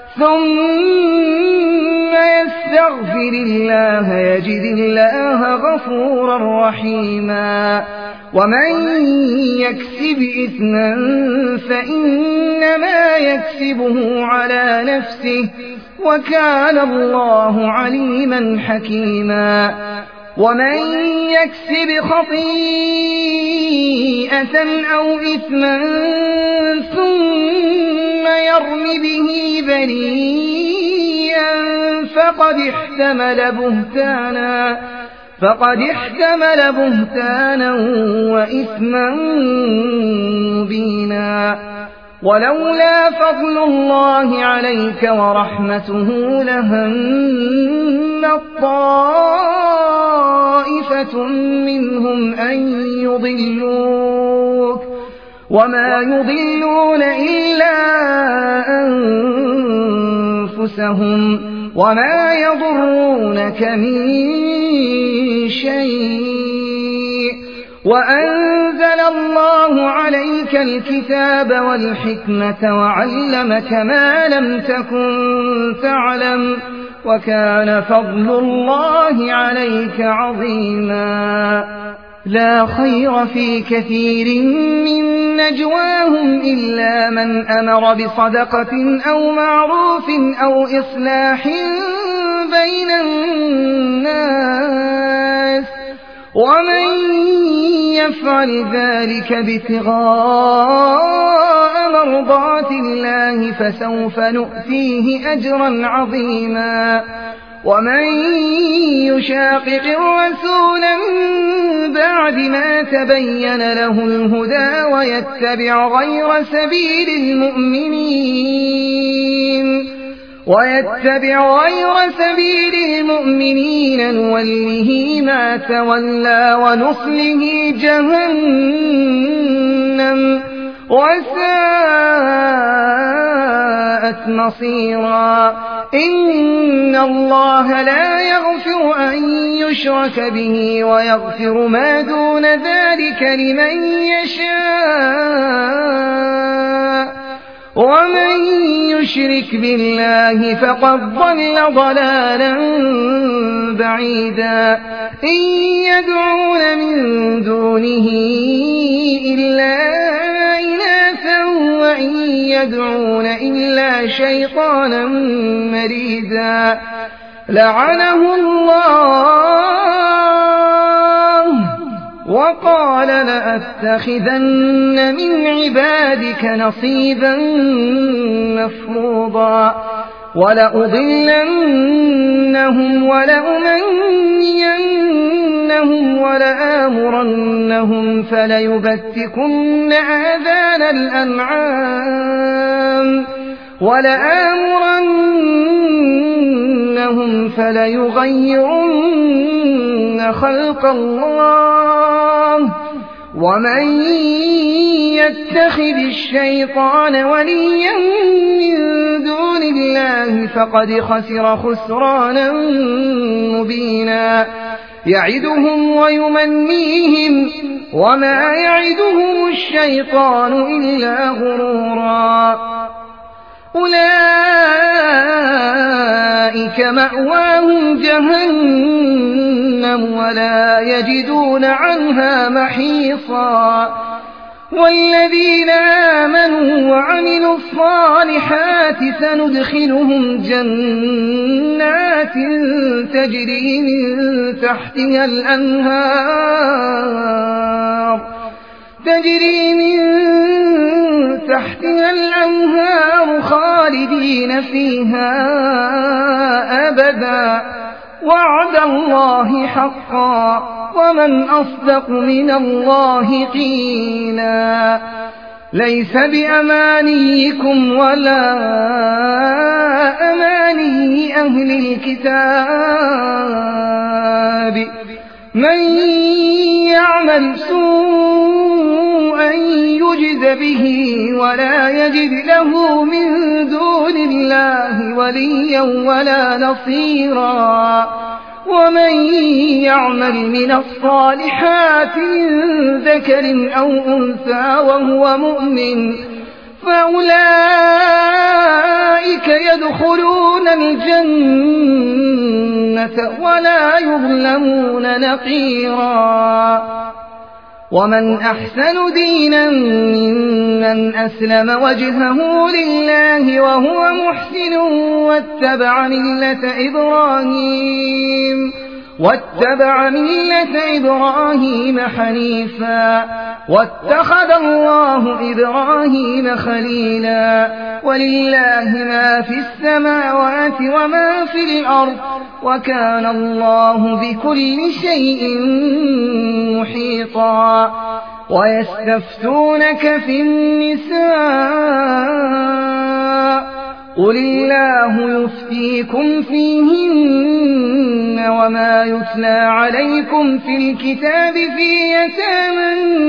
ثم يستغفر الله يجد الله غفورا رحيما ومن يكسب إثما فإنما يكسبه على نفسه وكان الله عليما حكيما ومن يكسب خطيئة أو إثما ثم يرم به بريئا فقد احتمل بهتانا فقد احتمل بهتانا وإثما مبينا ولولا فضل الله عليك ورحمته لهمت طائفة منهم أن يضلوك وما يضلون إلا أنفسهم وما يضرونك من شيء وأنزل الله عليك الكتاب والحكمة وعلمك ما لم تكن تعلم وكان فضل الله عليك عظيما. لا خير في كثير من نجواهم إلا من أمر بصدقة أو معروف أو إصلاح بين الناس ومن يفعل ذلك ابتغاء مرضات الله فسوف نؤتيه أجرا عظيما. ومن يشاقق الرسول من بعد ما تبين له الهدى ويتبع غير سبيل المؤمنين ويتبع غير سبيل المؤمنين نوله ما تولى ونصله جهنم وساءت مصيرا. إن الله لا يغفر أن يشرك به ويغفر ما دون ذلك لمن يشاء ومن يشرك بالله فقد ضل ضلالا بعيدا. إن يدعون من دونه إلا إناثا وإن يدعون إلا شيطانا مريدا. لعنه الله وقال لأتخذن من عبادك نصيبا مفروضا ولأضلنهم ولأمنينهم ولآمرنهم فليبتكن آذان الأنعام ولآمرنهم فليغيرن خلق الله ومن يتخذ الشيطان وليا من دون الله فقد خسر خسرانا مبينا. يعدهم ويمنيهم وما يعدهم الشيطان إلا غرورا. أولئك مأواهم جهنم ولا يجدون عنها محيصا. والذين آمنوا وعملوا الصالحات سندخلهم جنات تجري من تحتها الأنهار تجري من تحتها الأنهار خالدين فيها أبدا وعد الله حقا ومن أصدق من الله قيلا. ليس بأمانيكم ولا أماني أهل الكتاب من يعمل سوءا يجز به ولا يجد له من دون الله وليا ولا نصيرا. ومن يعمل من الصالحات من ذكر أو أنثى وهو مؤمن فأولئك يدخلون الجنة ولا يظلمون نقيرا. ومن أحسن دينا ممن أسلم وجهه لله وهو محسن واتبع ملة إبراهيم واتبع ملة إبراهيم حنيفا واتخذ الله إبراهيم خليلا. ولله ما في السماوات وما في الأرض وكان الله بكل شيء محيطا. ويستفتونك في النساء قل الله يفتيكم فيهن وما يتلى عليكم في الكتاب في يتامى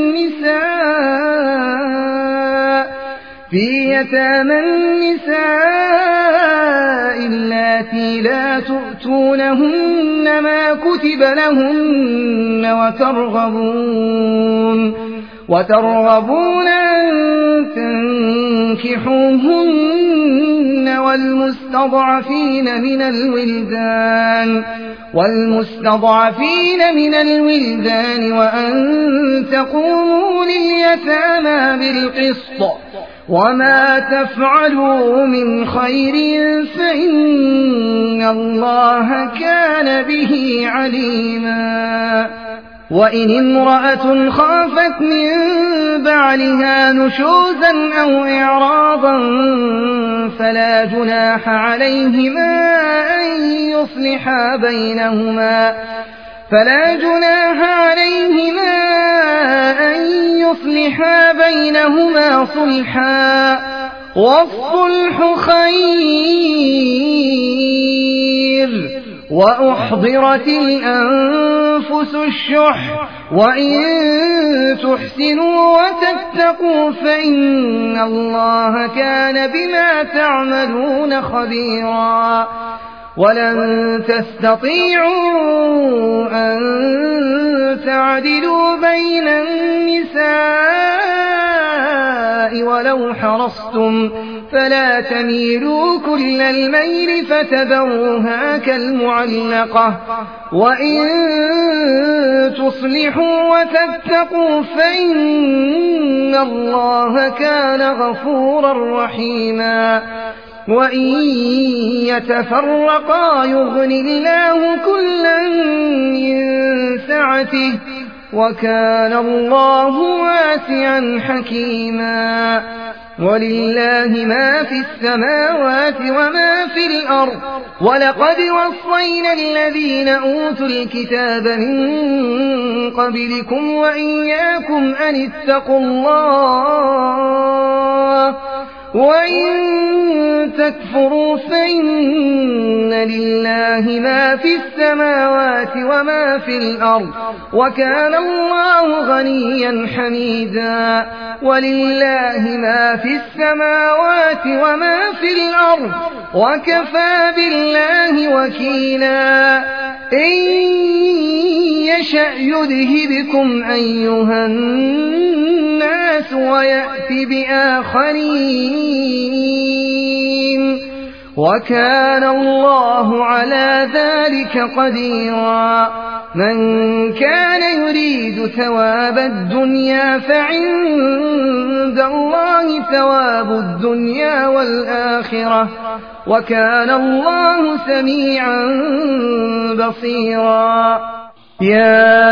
النساء في يتامى النساء اللاتي لا تؤتونهن ما كتب لهن وترغبون وترغبون أن تنكحوهن والمستضعفين من الولدان والمستضعفين من الولدان وأن تقوموا لليتامى بالقسط وما تفعلوا من خير فإن الله كان به عليما. وإن امرأة خافت من بعلها نشوزا أو إعراضا فلا جناح عليهما أن يصلحا بينهما فلا جناح عليهما أن يصلحا بينهما صلحا والصلح خير وأحضرت الأنفس الشح وإن تحسنوا وتتقوا فإن الله كان بما تعملون خبيرا. ولن تستطيعوا أن تعدلوا بين النساء ولو حرصتم فلا تميلوا كل الميل فتذروها كالمعلقة وإن تصلحوا وتتقوا فإن الله كان غفورا رحيما. وإن يتفرقا يغن الله كلا من سعته وكان الله واسعا حكيما. ولله ما في السماوات وما في الأرض ولقد وصينا الذين أوتوا الكتاب من قبلكم وإياكم أن اتقوا الله وإن تكفروا فإن لله ما في السماوات وما في الأرض وكان الله غنيا حميدا. ولله ما في السماوات وما في الأرض وكفى بالله وكيلا. إن يشأ يذهبكم أيها الناس ويأت بآخرين وكان الله على ذلك قديرا. من كان يريد ثواب الدنيا فعند الله ثواب الدنيا والآخرة وكان الله سميعا بصيرا. يا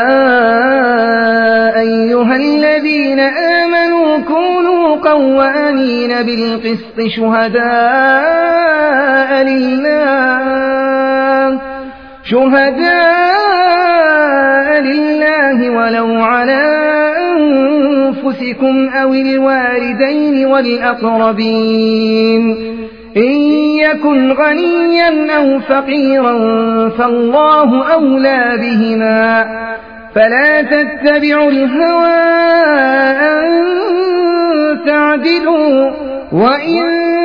أيها الذين آمنوا كونوا قوامين بالقسط شهداء لله شهداء لله ولو على أنفسكم أو الوالدين والأقربين إن يكن غنيا أو فقيرا فالله أولى بهما فلا تتبعوا الهوى أن تعدلوا وإن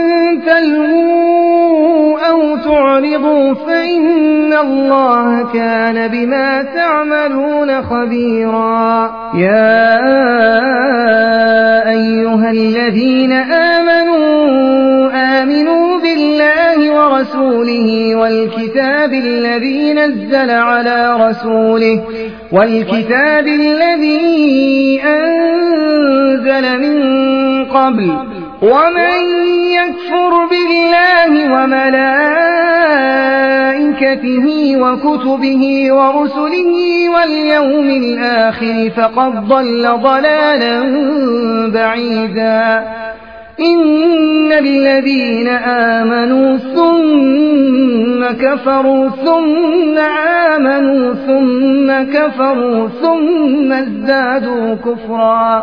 تلووا أو تعرضوا فإن الله كان بما تعملون خبيرا. يا أيها الذين آمنوا آمنوا بالله ورسوله والكتاب الذي نزل على رسوله والكتاب الذي أنزل من قبل ومن يكفر بالله وملائكته وكتبه ورسله واليوم الآخر فقد ضل ضلالا بعيدا. إن الذين آمنوا ثم كفروا ثم آمنوا ثم كفروا ثم ازدادوا كفرا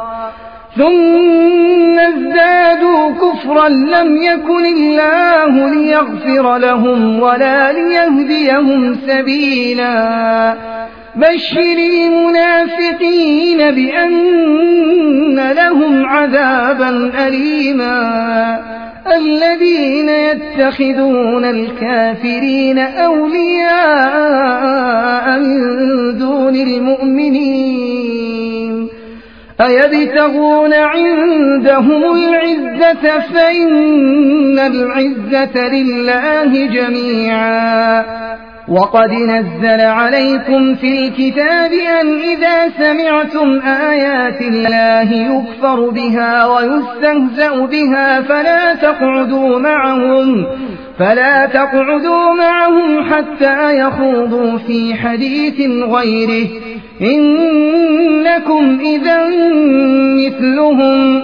ثم ازدادوا كفرا لم يكن الله ليغفر لهم ولا ليهديهم سبيلا. بشر المنافقين بأن لهم عذابا أليما. الذين يتخذون الكافرين أولياء من دون المؤمنين أيبتغون عندهم العزة فإن العزة لله جميعا. وقد نزل عليكم في الكتاب أن إذا سمعتم آيات الله يكفر بها ويستهزأ بها فلا تقعدوا معهم فلا تقعدوا معهم حتى يخوضوا في حديث غيره إنكم إذا مثلهم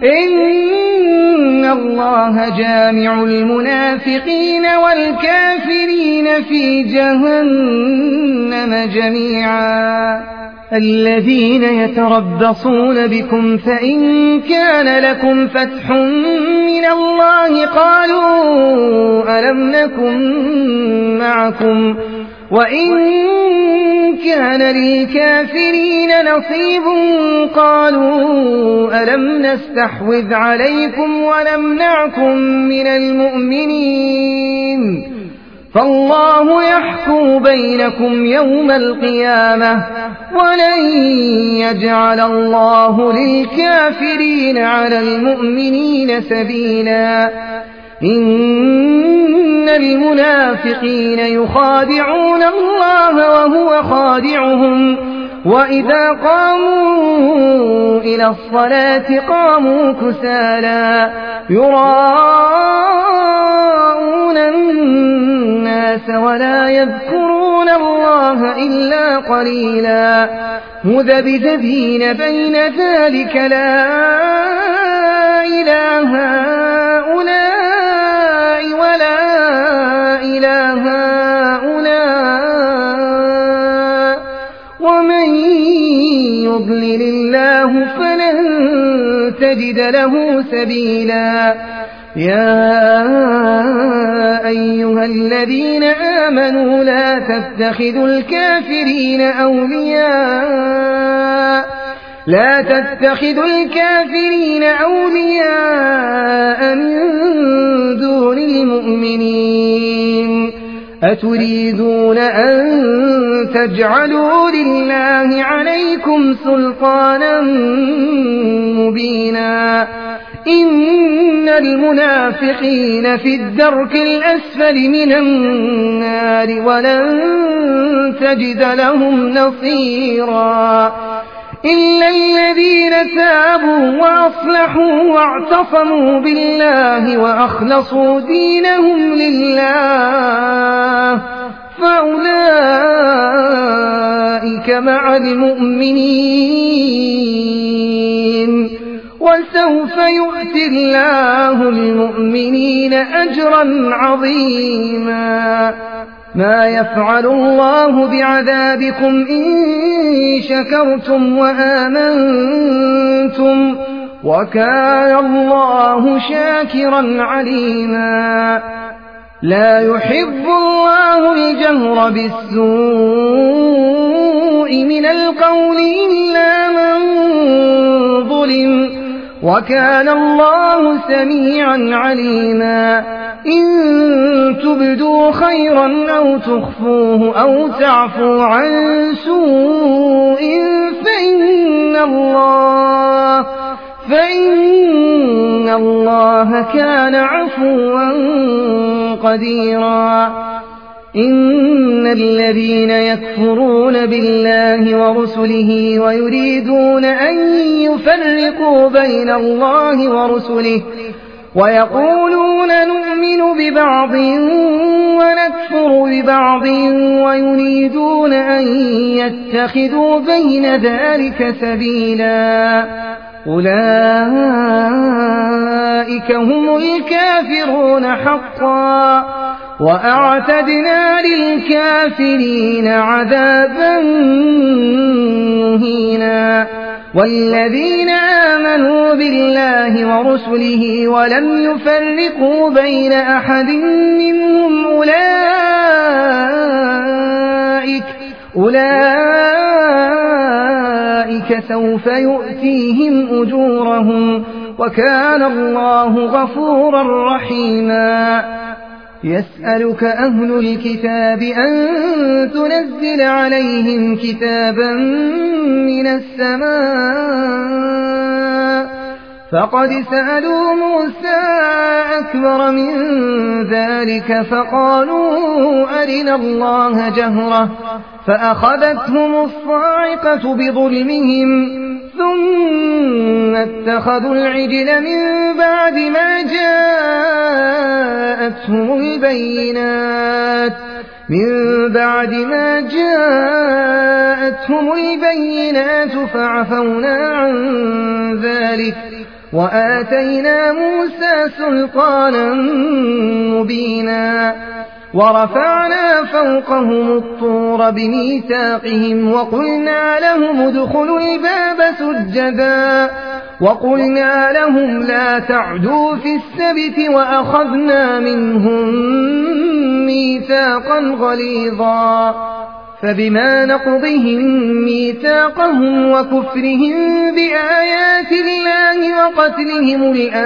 إن الله جامع المنافقين والكافرين في جهنم جميعا. الذين يتربصون بكم فإن كان لكم فتح من الله قالوا ألم نكن معكم وإن كان للكافرين نصيب قالوا ألم نستحوذ عليكم ونمنعكم من المؤمنين فالله يحكم بينكم يوم القيامة ولن يجعل الله للكافرين على المؤمنين سبيلا. إن المنافقين يخادعون الله وهو خادعهم وإذا قاموا إلى الصلاة قاموا كسالى يراءون الناس ولا يذكرون الله إلا قليلا مذبذبين بين ذلك لا إله هؤلاء ولا إله هؤلاء ومن يضلل الله فلن تجد له سبيلا. يا أيها الذين آمنوا لا تتخذوا الكافرين أولياء لا تتخذوا الكافرين أولياء من دون المؤمنين أتريدون أن تجعلوا لله عليكم سلطانا مبينا. إن المنافقين في الدرك الأسفل من النار ولن تجد لهم نصيرا إلا الذين تابوا وأصلحوا واعتصموا بالله وأخلصوا دينهم لله فأولئك مع المؤمنين وسوف يؤتي الله المؤمنين أجرا عظيما. ما يفعل الله بعذابكم إن شكرتم وآمنتم وكان الله شاكرا عليما. لا يحب الله الجهر بالسوء من القول إلا من ظلم وكان الله سميعا عليما. إن تبدوا خيرا أو تخفوه أو تعفوا عن سوء فإن الله فإن الله كان عفوا قديرا. إن الذين يكفرون بالله ورسله ويريدون أن يفرقوا بين الله ورسله ويقولون نؤمن ببعض ونكفر ببعض ويريدون أن يتخذوا بين ذلك سبيلا أولئك هم الكافرون حقا وأعتدنا للكافرين عذابا مهينا. والذين آمنوا بالله ورسله ولم يفرقوا بين أحد منهم أولئك أولئك سوف يؤتيهم أجورهم وكان الله غفورا رحيما. يسألك أهل الكتاب أن تنزل عليهم كتابا من السماء فقد سألوا موسى أكبر من ذلك فقالوا أرنا الله جهرة فأخذتهم الصاعقة بظلمهم ثم اتخذوا العجل من بعد ما جاءتهم البينات من بعد ما جاءتهم البينات فعفونا عن ذلك وآتينا موسى سلطانا مبينا ورفعنا فوقهم الطور بميثاقهم وقلنا لهم ادخلوا الباب سجدا وقلنا لهم لا تعدوا في السبت وأخذنا منهم ميثاقا غليظا فبما نقضهم ميثاقهم وكفرهم بآيات الله وقتلهم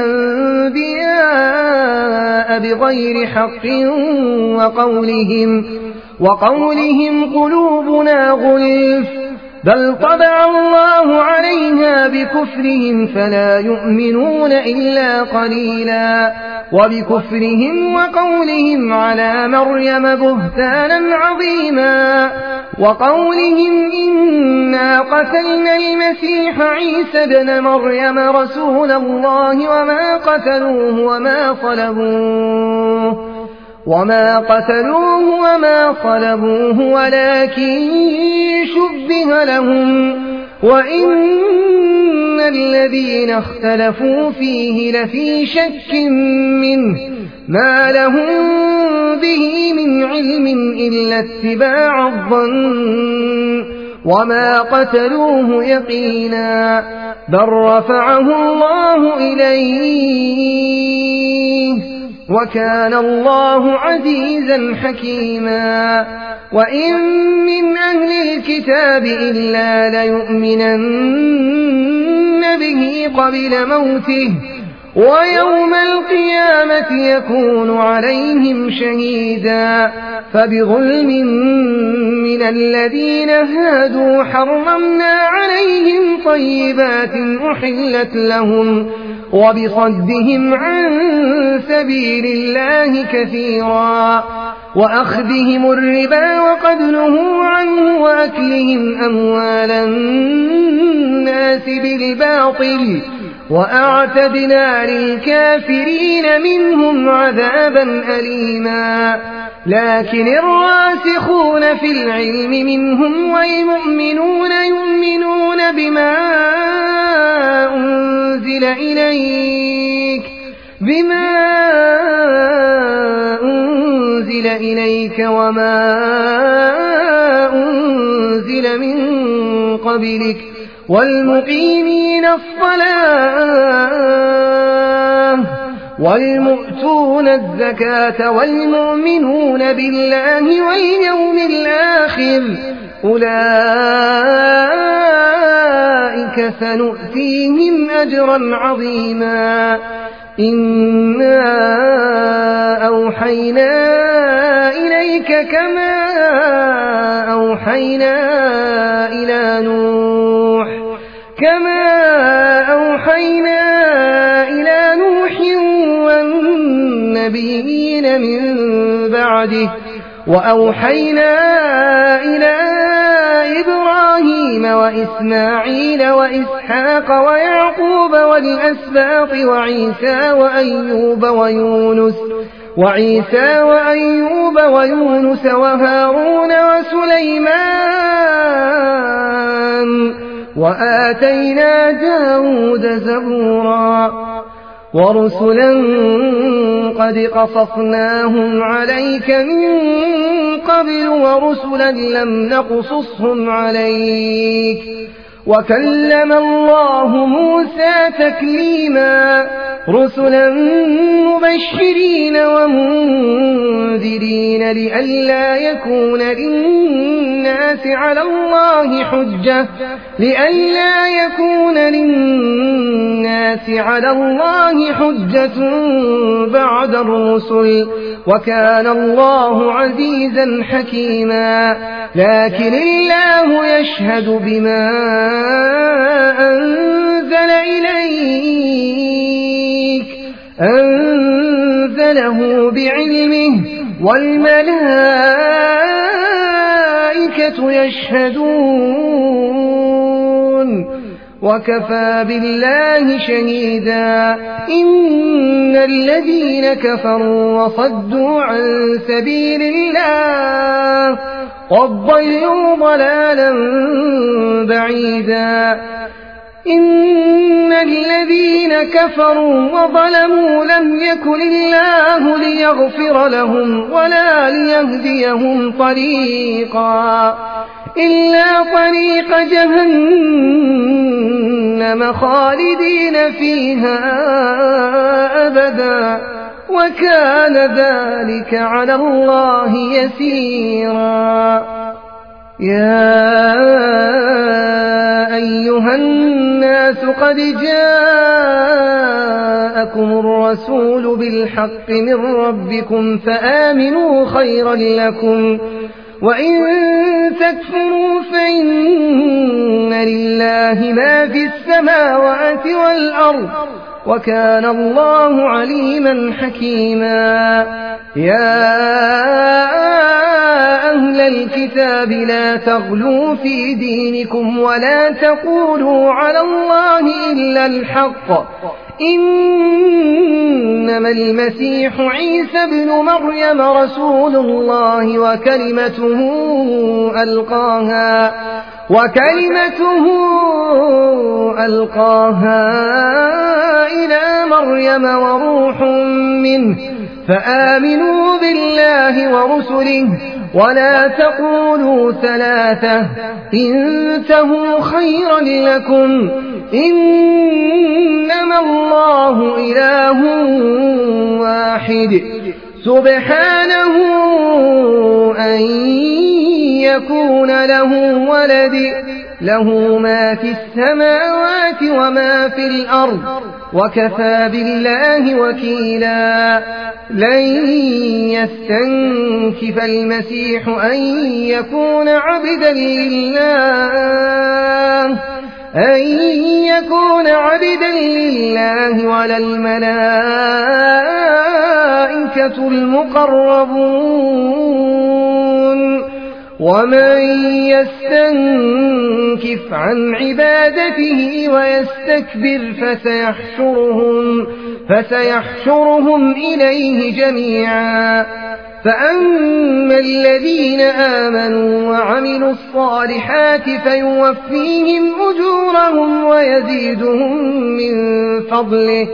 الأنبياء بغير حق وقولهم, وقولهم قلوبنا غلف بل طبع الله عليها بكفرهم فلا يؤمنون إلا قليلا وبكفرهم وقولهم على مريم بهتانا عظيما وقولهم إنا قتلنا المسيح عيسى بن مريم رسول الله وما قتلوه وما صلبوه وما قتلوه وما صلبوه ولكن شبه لهم وإن الذين اختلفوا فيه لفي شك منه ما لهم به من علم إلا اتباع الظن وما قتلوه يقينا بل رفعه الله إليه وكان الله عزيزا حكيما وإن من أهل الكتاب إلا ليؤمنن به قبل موته ويوم القيامة يكون عليهم شهيدا فبظلم من الذين هادوا حرمنا عليهم طيبات أحلت لهم وبصدهم عن سبيل الله كثيرا وأخذهم الربا وقد نهوا عنه وأكلهم أموال الناس بالباطل وأعتدنا للكافرين منهم عذابا أليما لكن الراسخون في العلم منهم والمؤمنون يؤمنون بما أنزل إليك بما أنزل إليك وما أنزل من قبلك والمقيمين الصلاة والمؤتون الزكاة والمؤمنون بالله واليوم الآخر أولئك سنؤتيهم أجرا عظيما إنا أوحينا إليك كما أوحينا إلى نوح كما أوحينا إلى نوح والنبيين من بعده وأوحينا إلى إبراهيم وإسماعيل وإسحاق ويعقوب والأسباط وعيسى وأيوب ويونس وعيسى وأيوب ويونس وهارون وسليمان وآتينا داود زبورا ورسلا قد قصصناهم عليك من قبل ورسلا لم نقصصهم عليك وكلم الله موسى تكليما رسلا مبشرين ومنذرين لئلا يكون للناس على الله حجة لئلا يكون للناس على الله حجة بعد الرسل وكان الله عزيزا حكيما لكن الله يشهد بما أنزل إليك له بعلمه والملائكة يشهدون وكفى بالله شهيدا. إن الذين كفروا وصدوا عن سبيل الله قد ضلوا ضلالا بعيدا. إن الذين كفروا وظلموا لم يكن الله ليغفر لهم ولا ليهديهم طريقا إلا طريق جهنم خالدين فيها أبدا وكان ذلك على الله يسيرا. يا أيها الناس قد جاءكم الرسول بالحق من ربكم فآمنوا خيرا لكم وإن تكفروا فإن لله ما في السماوات والأرض وكان الله عليما حكيما. يا أهل الكتاب لا تغلوا في دينكم ولا تقولوا على الله إلا الحق إنما المسيح عيسى بن مريم رسول الله وكلمته ألقاها وكلمته ألقاها إلى مريم وروح منه فآمنوا بالله ورسله ولا تقولوا ثلاثة انتهوا خيرا لكم إنما الله إله واحد سبحانه أن يكون له ولد له ما في السماوات وما في الأرض وكفى بالله وكيلا. لن يستنكف المسيح أن يكون عبدا لله أن يكون عبدا لله ولا الملائكة المقربون ومن يستنكف عن عبادته ويستكبر فسيحشرهم, فسيحشرهم إليه جميعا. فأما الذين آمنوا وعملوا الصالحات فيوفيهم أجورهم ويزيدهم من فضله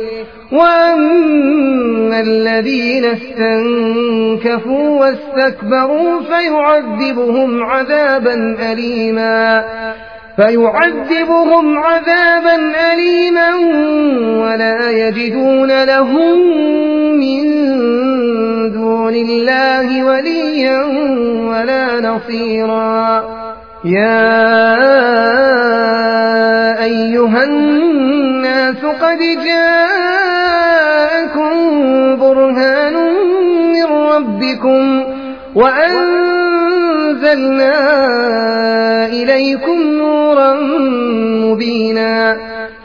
وأما الذين استنكفوا واستكبروا فيعذبهم عذابا أليما فيعذبهم عذابا أليما ولا يجدون لهم من دون الله وليا ولا نصيرا. يا أيها الناس قد جاءكم برهان من ربكم وأنزلنا إليكم نورا مبينا.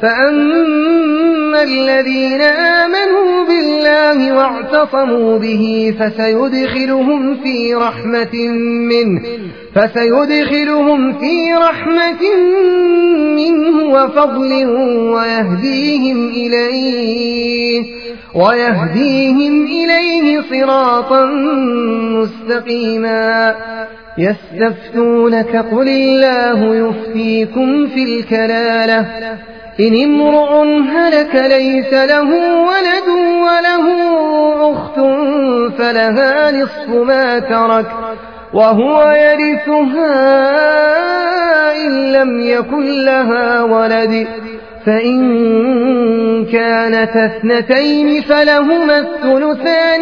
فأما الذين آمنوا بالله واعتصموا به فسيدخلهم في رحمة منه فسيدخلهم في رحمة منه وفضل ويهديهم إليه ويهديهم إليه صراطا مستقيما. يستفتونك قل الله يفتيكم في الكلالة إن امرؤ هلك ليس له ولد وله أخت فلها نصف ما ترك وهو يرثها إن لم يكن لها ولد فإن كانت اثنتين فلهما الثلثان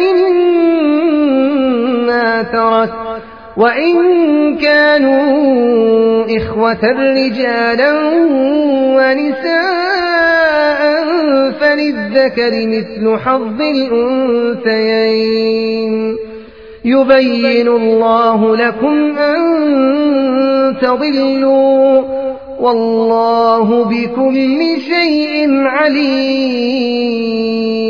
مما ترك وإن كانوا إخوة رجالا ونساء فللذكر مثل حظ الأنثيين. يبين الله لكم أن تضلوا والله بكل شيء عليم.